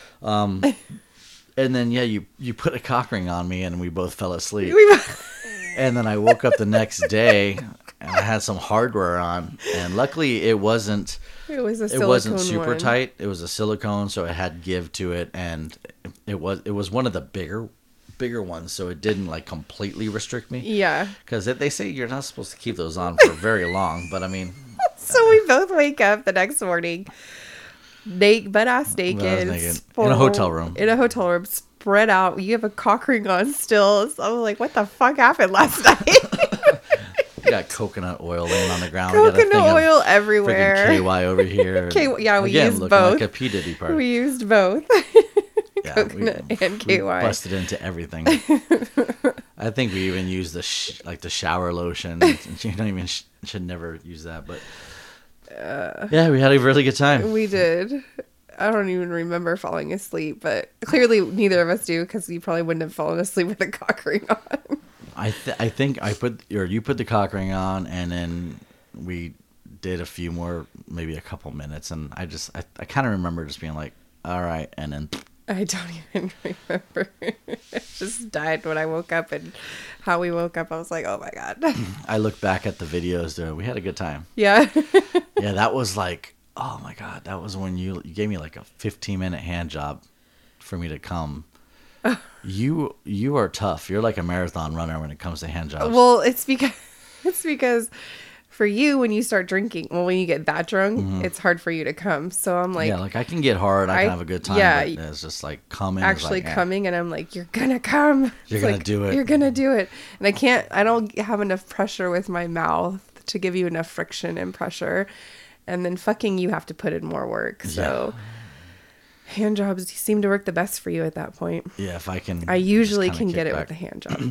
And then, yeah, you put a cock ring on me and we both fell asleep. And then I woke up the next day and I had some hardware on. And luckily it wasn't super tight. It was a silicone, so it had give to it. And it was one of the bigger ones, so it didn't like completely restrict me. Yeah. Because they say you're not supposed to keep those on for very long, but I mean. So we both wake up the next morning, butt-ass naked. In a hotel room. Spread out. You have a cock ring on still. So I'm like, what the fuck happened last night? We got coconut oil laying on the ground. Coconut oil everywhere. KY over here. We used both. Like a P. Diddy party. We used both. Yeah, coconut and KY. We busted into everything. I think we even used the shower lotion. You don't even should never use that, but yeah, we had a really good time. We did. I don't even remember falling asleep, but clearly neither of us do, because you probably wouldn't have fallen asleep with a cock ring on. I think you put the cock ring on, and then we did a few more, maybe a couple minutes, and I kind of remember just being like, all right, and then I don't even remember. I just died when I woke up, and how we woke up, I was like, oh my God. I look back at the videos there. We had a good time. Yeah. Yeah, that was like, oh my God, that was when you gave me like a 15-minute hand job for me to come. You are tough. You're like a marathon runner when it comes to hand jobs. Well, it's because for you, when you start drinking, when you get that drunk, it's hard for you to come. So I'm like, yeah, like I can get hard, I can have a good time. Yeah, but it's just like coming. Actually coming, and I'm like, you're gonna come. You're gonna do it. You're gonna do it, and I don't have enough pressure with my mouth to give you enough friction and pressure, and then fucking you have to put in more work. So. Yeah. Hand jobs seem to work the best for you at that point. Yeah, if I can. I usually can get it with a hand job.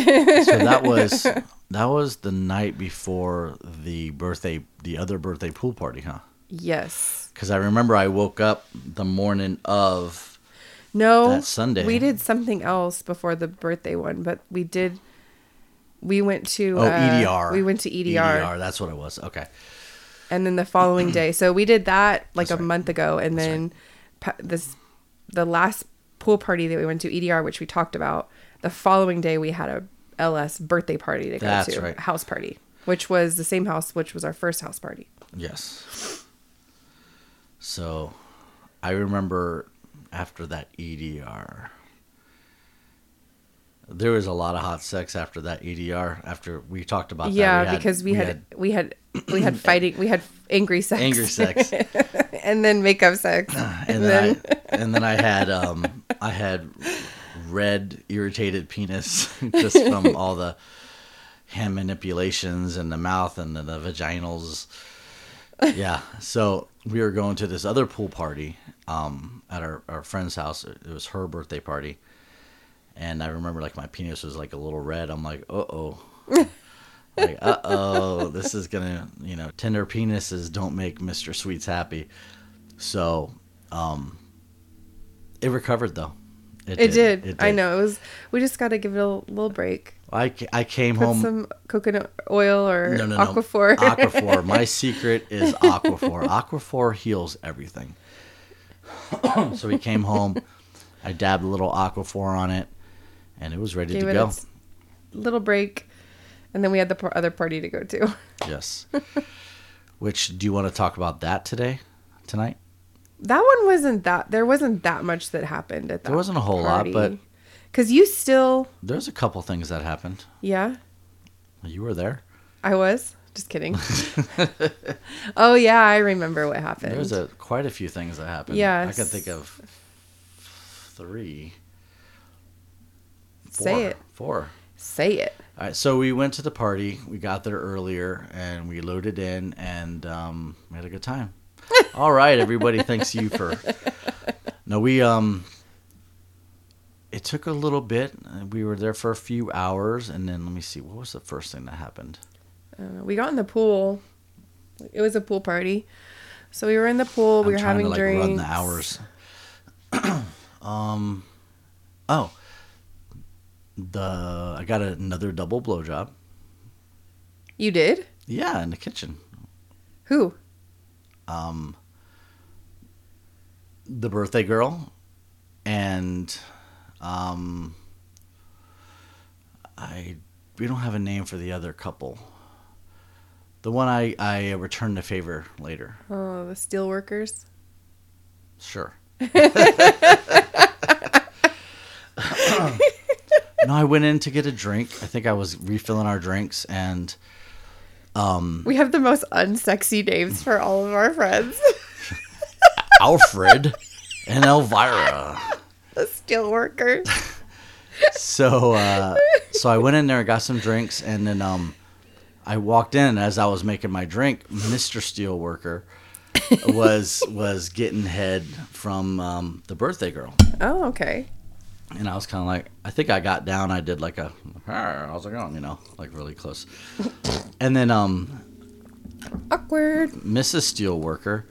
So that was the night before the other birthday pool party, huh? Yes. Because I remember I woke up the morning of that Sunday. We did something else before the birthday one, but we went to EDR. We went to EDR. EDR, that's what it was. Okay. And then the following day, so we did that like That's a right. month ago, and That's then the last pool party that we went to, EDR, which we talked about. The following day, we had a LS birthday party to go That's to, right. a house party, which was the same house, which was our first house party. Yes. So, I remember after that EDR, there was a lot of hot sex after that EDR. After we talked about that, Yeah, because we had fighting, we had angry sex, angry sex, and then makeup sex, and then I had red irritated penis just from all the hand manipulations and the mouth and the vaginals. Yeah, so we were going to this other pool party at our friend's house. It was her birthday party, and I remember like my penis was like a little red. I'm like, like this is gonna, tender penises don't make Mr. Sweets happy. So, it recovered though. It did. I know it was. We just got to give it a little break. I came Put home. some coconut oil or No. Aquaphor. Aquaphor. My secret is Aquaphor. Aquaphor heals everything. So we came home. I dabbed a little Aquaphor on it, and it was ready Gave to it go. a little break, and then we had the other party to go to. Yes. Which, do you want to talk about that tonight? That one wasn't that. There wasn't that much that happened at that. There wasn't a whole party. lot, but because you still, there's a couple things that happened. yeah, You were there. I was just kidding. Oh yeah, I remember what happened. There's quite a few things that happened. Yes. I can think of 3. 4. Say it. 4. Say it. All right, so we went to the party. We got there earlier, and we loaded in, and we had a good time. All right, everybody, thanks you for... No, it took a little bit. We were there for a few hours, and then let me see. What was the first thing that happened? We got in the pool. It was a pool party, so we were in the pool. We were having drinks. Run the hours. I got another double blowjob. You did? Yeah, in the kitchen. Who? The birthday girl, and we don't have a name for the other couple. The one I returned the favor later. Oh, the steel workers. Sure. No, I went in to get a drink. I think I was refilling our drinks, and We have the most unsexy names for all of our friends. Alfred and Elvira. The steel workers. So I went in there and got some drinks, and then I walked in, and as I was making my drink, Mr. Steelworker was getting head from the birthday girl. Oh, okay. And I was kind of like, I think I got down. I did like a, "Hi, how's it going?" Like really close. And then Awkward. Mrs. Steelworker,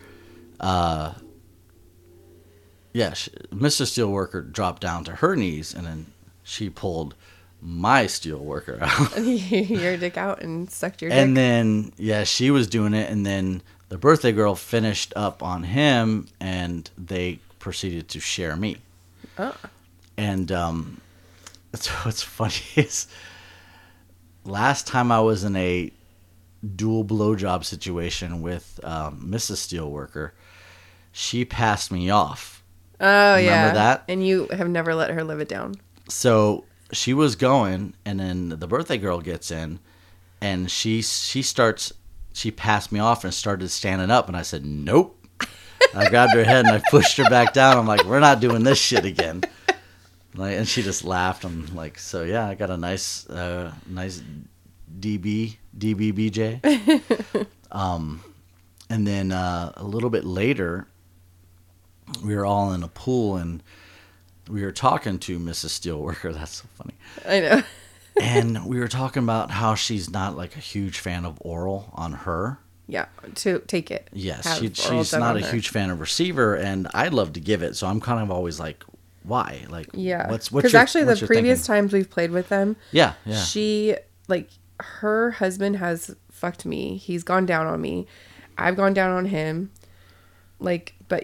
Mrs. Steelworker dropped down to her knees, and then she pulled my Steelworker out. Your dick out and sucked your dick. And then, she was doing it, and then the birthday girl finished up on him, and they proceeded to share me. Oh. And what's funny is last time I was in a dual blowjob situation with Mrs. Steelworker, she passed me off. Oh, yeah. Remember that? And you have never let her live it down. So she was going, and then the birthday girl gets in, and she passed me off and started standing up, and I said, nope. I grabbed her head and I pushed her back down. I'm like, we're not doing this shit again. And she just laughed. I'm like, so yeah, I got a nice DBBJ. And then a little bit later, we were all in a pool, and we were talking to Mrs. Steelworker. That's so funny. I know. And we were talking about how she's not like a huge fan of oral on her. Yeah, to take it. Yes, she's not a huge fan of receiver, and I'd love to give it. So I'm kind of always like, why? Like, yeah. What's because actually the your previous thinking? times we've played with them, yeah, she her husband has fucked me. He's gone down on me, I've gone down on him. Like, but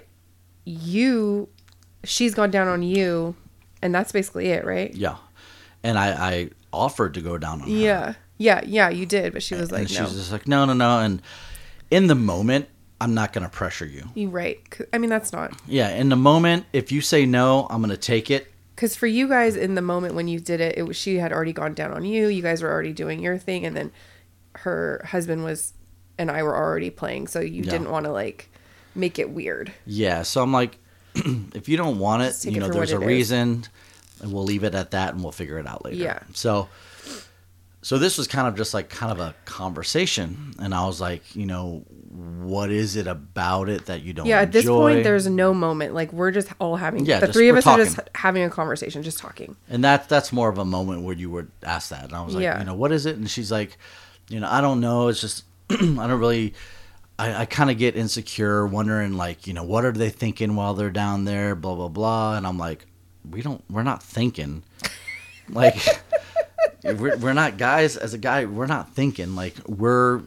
she's gone down on you, and that's basically it, right? Yeah. And I offered to go down on her. Yeah, you did, but she was like, and no. she's just like, no. And in the moment, I'm not going to pressure you. You're right. I mean, that's not. Yeah, in the moment, if you say no, I'm going to take it. Because for you guys, in the moment when you did it, she had already gone down on you. You guys were already doing your thing, and then her husband and I were already playing, so you didn't want to, like, make it weird. Yeah, so I'm like, if you don't want it, there's a reason, and we'll leave it at that, and we'll figure it out later. Yeah. So this was kind of just like kind of a conversation, and I was like, what is it about it that you don't enjoy? At this point, there's no moment. Like, we're just all having, the three of us are just having a conversation, just talking. And that's more of a moment where you would ask that. And I was like, what is it? And she's like, I don't know. It's just, I don't really, I kind of get insecure, wondering, like, what are they thinking while they're down there, blah, blah, blah. And I'm like, we're not thinking. Like, we're not, guys, as a guy, we're not thinking. Like, we're,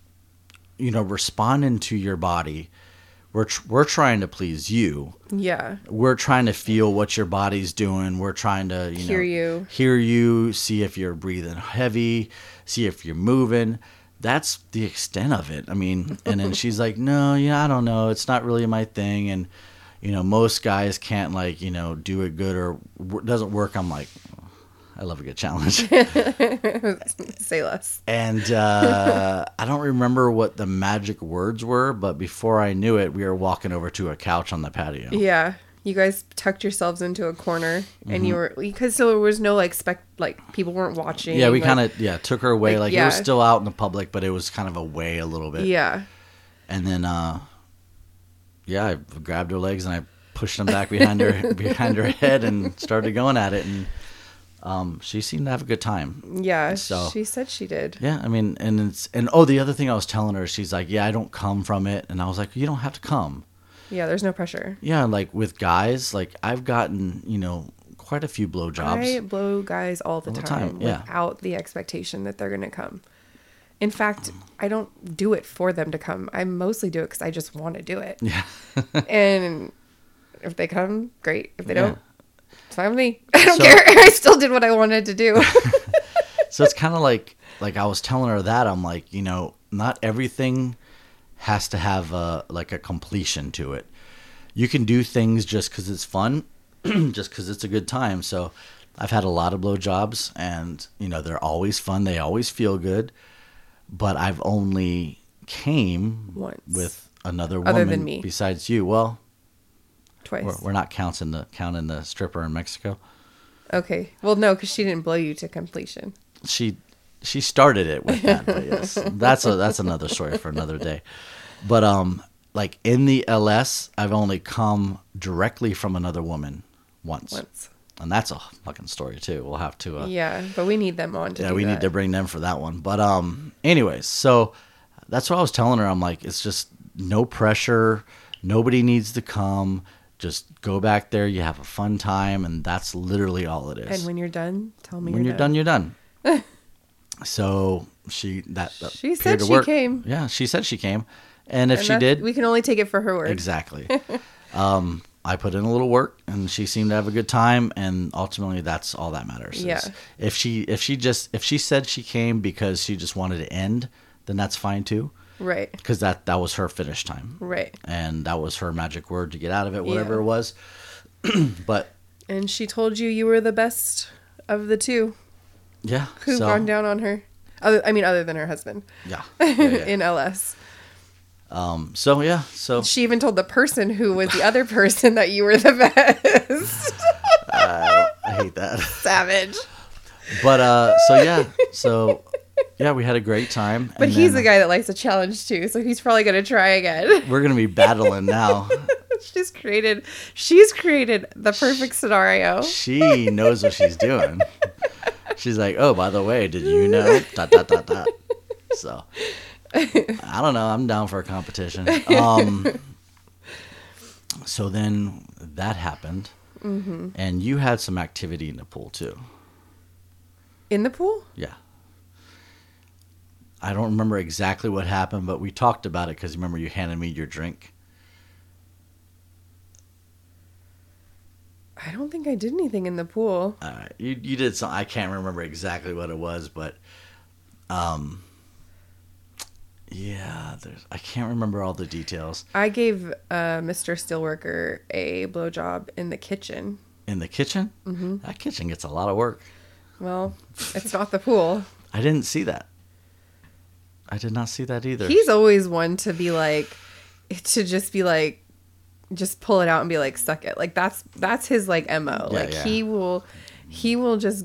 responding to your body. We're trying to please you. Yeah. We're trying to feel what your body's doing. We're trying to, hear you, see if you're breathing heavy, see if you're moving. That's the extent of it. I mean, and then she's like, no, I don't know. It's not really my thing. And, most guys can't, like, do it good or doesn't work. I'm like, I love a good challenge. Say less. And I don't remember what the magic words were, but before I knew it, we were walking over to a couch on the patio. Yeah. You guys tucked yourselves into a corner, and you were, because so there was no, like, people weren't watching. Yeah, we kind of, took her away. Like, it was still out in the public, but it was kind of away a little bit. Yeah. And then, I grabbed her legs and I pushed them back behind her head and started going at it. And she seemed to have a good time. Yeah, so she said she did. Yeah, I mean, the other thing I was telling her, she's like, yeah, I don't come from it. And I was like, you don't have to come. Yeah, there's no pressure. Yeah, like with guys, like I've gotten, quite a few blowjobs. I blow guys all the time without the expectation that they're going to come. In fact, I don't do it for them to come. I mostly do it because I just want to do it. Yeah. And if they come, great. If they don't, it's fine with me. I don't care. I still did what I wanted to do. So it's kind of like I was telling her that. I'm like, not everything has to have a completion to it. You can do things just because it's fun, just because it's a good time. So I've had a lot of blowjobs, and they're always fun. They always feel good. But I've only came once with another woman other than me. Besides you. Well, twice. We're not counting the stripper in Mexico. Okay. Well, no, because she didn't blow you to completion. She started it with that, but yes, that's another story for another day. But like in the LS, I've only come directly from another woman once. And that's a fucking story too. We'll have to. But we need them on to. Yeah, we need to bring them for that one. But anyways, so that's what I was telling her. I'm like, it's just no pressure. Nobody needs to come. Just go back there. You have a fun time, and that's literally all it is. And when you're done, tell me. When you're done, you're done. So she said she came. Yeah, she said she came, and if she did, we can only take it for her word. Exactly. I put in a little work, and she seemed to have a good time, and ultimately, that's all that matters. Yeah. If she said she came because she just wanted to end, then that's fine too. Right. Because that was her finish time. Right. And that was her magic word to get out of it, whatever it was. But. And she told you were the best of the two. Yeah. Who've gone down on her? Other than her husband. Yeah. In LS. So she even told the person who was the other person that you were the best. I hate that. Savage. But we had a great time. But he's the guy that likes a challenge too, so he's probably gonna try again. We're gonna be battling now. She's created the perfect scenario. She knows what she's doing. She's like, oh, by the way, did you know? ... So I don't know. I'm down for a competition. So then that happened, and you had some activity in the pool too. In the pool? Yeah. I don't remember exactly what happened, but we talked about it because remember you handed me your drink. I don't think I did anything in the pool. You did something. I can't remember exactly what it was, but yeah, I can't remember all the details. I gave Mr. Steelworker a blowjob in the kitchen. In the kitchen? Mm-hmm. That kitchen gets a lot of work. Well, it's not the pool. I didn't see that. I did not see that either. He's always one to be like, just pull it out and be like, suck it. Like that's his like MO. Yeah, like yeah. he will just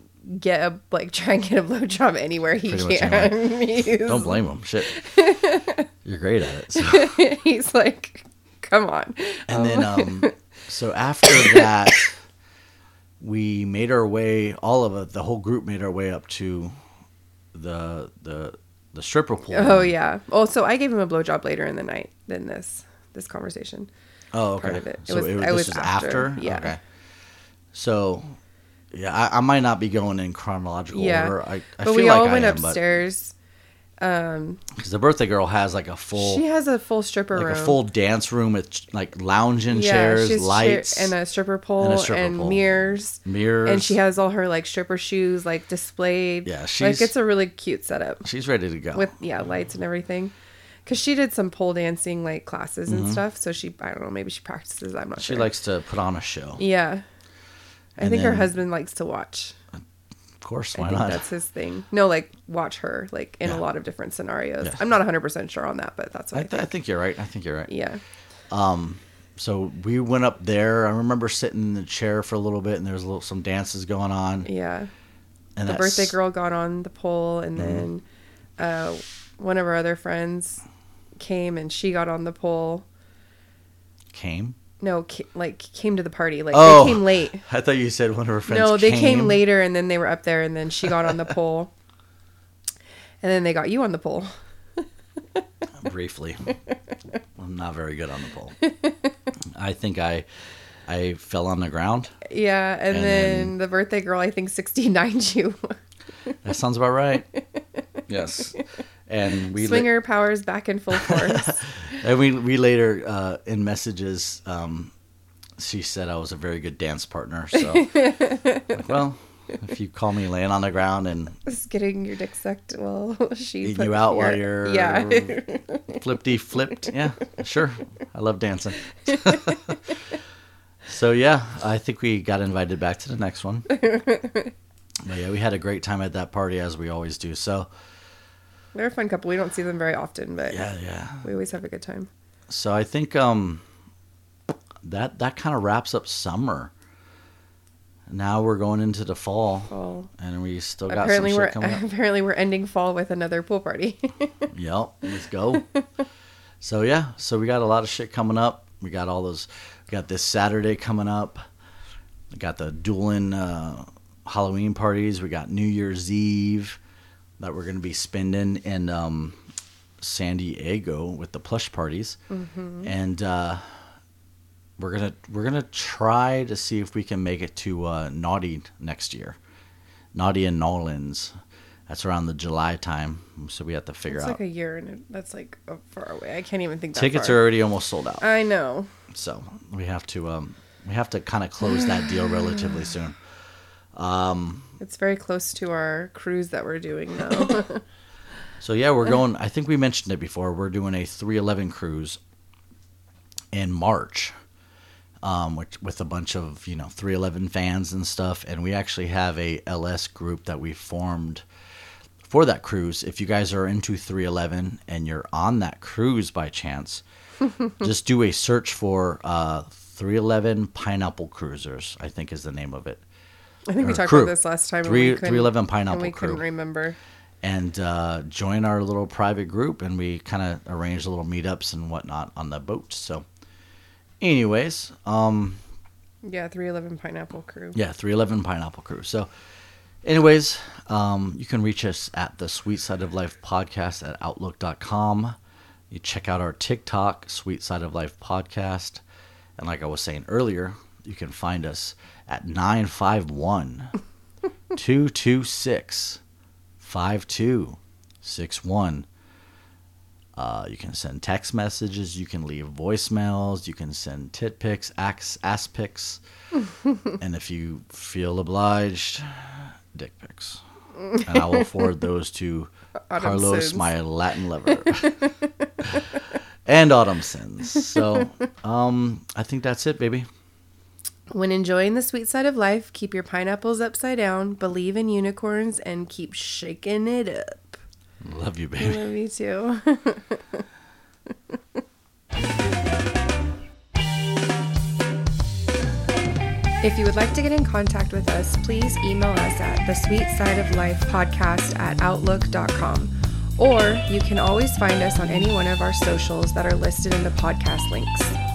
try and get a blowjob anywhere he Pretty can. Don't blame him. Shit. You're great at it. So. He's like, come on. And then, so after that, we made our way, the whole group made our way up to the stripper pool. Oh, yeah. Oh, so I gave him a blowjob later in the night than this conversation. Oh, okay. Part of it. So this was after? Yeah. Okay. So, yeah, I might not be going in chronological order. I but feel we like all I went am, upstairs. Because the birthday girl has like a full... She has a full stripper room. Like a full dance room with like lounging chairs, lights. And a stripper pole and mirrors. And she has all her like stripper shoes like displayed. Yeah, it's a really cute setup. She's ready to go. With, lights and everything. Because she did some pole dancing like classes and stuff. So I don't know, maybe she practices. I'm not sure. She likes to put on a show. Yeah. I think her husband likes to watch. Of course, why I think not? that's his thing. No, like watch her like in a lot of different scenarios. Yes. I'm not 100% sure on that, but that's what I think. I think you're right. Yeah. So we went up there. I remember sitting in the chair for a little bit, and there was some dances going on. Yeah. And the birthday girl got on the pole, and then one of our other friends came, and she got on the pole. Came? No, came to the party. Like, they came late. I thought you said one of her friends No, they came later, and then they were up there, and then she got on the pole. And then they got you on the pole. Briefly. I'm not very good on the pole. I think I fell on the ground. Yeah, and then the birthday girl, I think, 69'd you. That sounds about right. Yes. And we swinger powers back in full force. And we later in messages, she said I was a very good dance partner. So, like, well, if you call me laying on the ground and just getting your dick sucked, well, she eating you out while you're flipped, yeah, sure. I love dancing. So yeah, I think we got invited back to the next one. But yeah, we had a great time at that party as we always do. So. They're a fun couple. We don't see them very often, but yeah, we always have a good time. So I think that kind of wraps up summer. Now we're going into the fall. And we still got some shit coming up. Apparently we're ending fall with another pool party. Yep, let's go. So yeah, we got a lot of shit coming up. We got we got this Saturday coming up. We got the dueling Halloween parties. We got New Year's Eve that we're going to be spending in San Diego with the plush parties. Mm-hmm. And we're gonna try to see if we can make it to Naughty next year. Naughty in Nolans. That's around the July time, so we have to figure out. It's like a year, and that's like far away. I can't even think that Tickets far. are already almost sold out. I know. So we have to kind of close that deal relatively soon. It's very close to our cruise that we're doing now. So yeah, we're going. I think we mentioned it before. We're doing a 311 cruise in March, with a bunch of 311 fans and stuff. And we actually have a LS group that we formed for that cruise. If you guys are into 311 and you're on that cruise by chance, just do a search for 311 Pineapple Cruisers, I think is the name of it. I think we talked about this last time. 311 Pineapple and we Crew. couldn't remember. And join our little private group, and we kind of arranged little meetups and whatnot on the boat. So, anyways, yeah, 311 Pineapple Crew. Yeah, 311 Pineapple Crew. So, anyways, you can reach us at the Sweet Side of Life podcast at outlook.com. You check out our TikTok, Sweet Side of Life podcast, and like I was saying earlier, you can find us at 951-226-5264. 61. You can send text messages. You can leave voicemails. You can send tit pics, ass pics. And if you feel obliged, dick pics. And I will forward those to Carlos, Sins. my Latin lover. And Autumn Sins. So I think that's it, baby. When enjoying the sweet side of life, keep your pineapples upside down, believe in unicorns, and keep shaking it up. Love you, baby. Love you too. If you would like to get in contact with us, please email us at thesweetsideoflifepodcast@outlook.com. Or you can always find us on any one of our socials that are listed in the podcast links.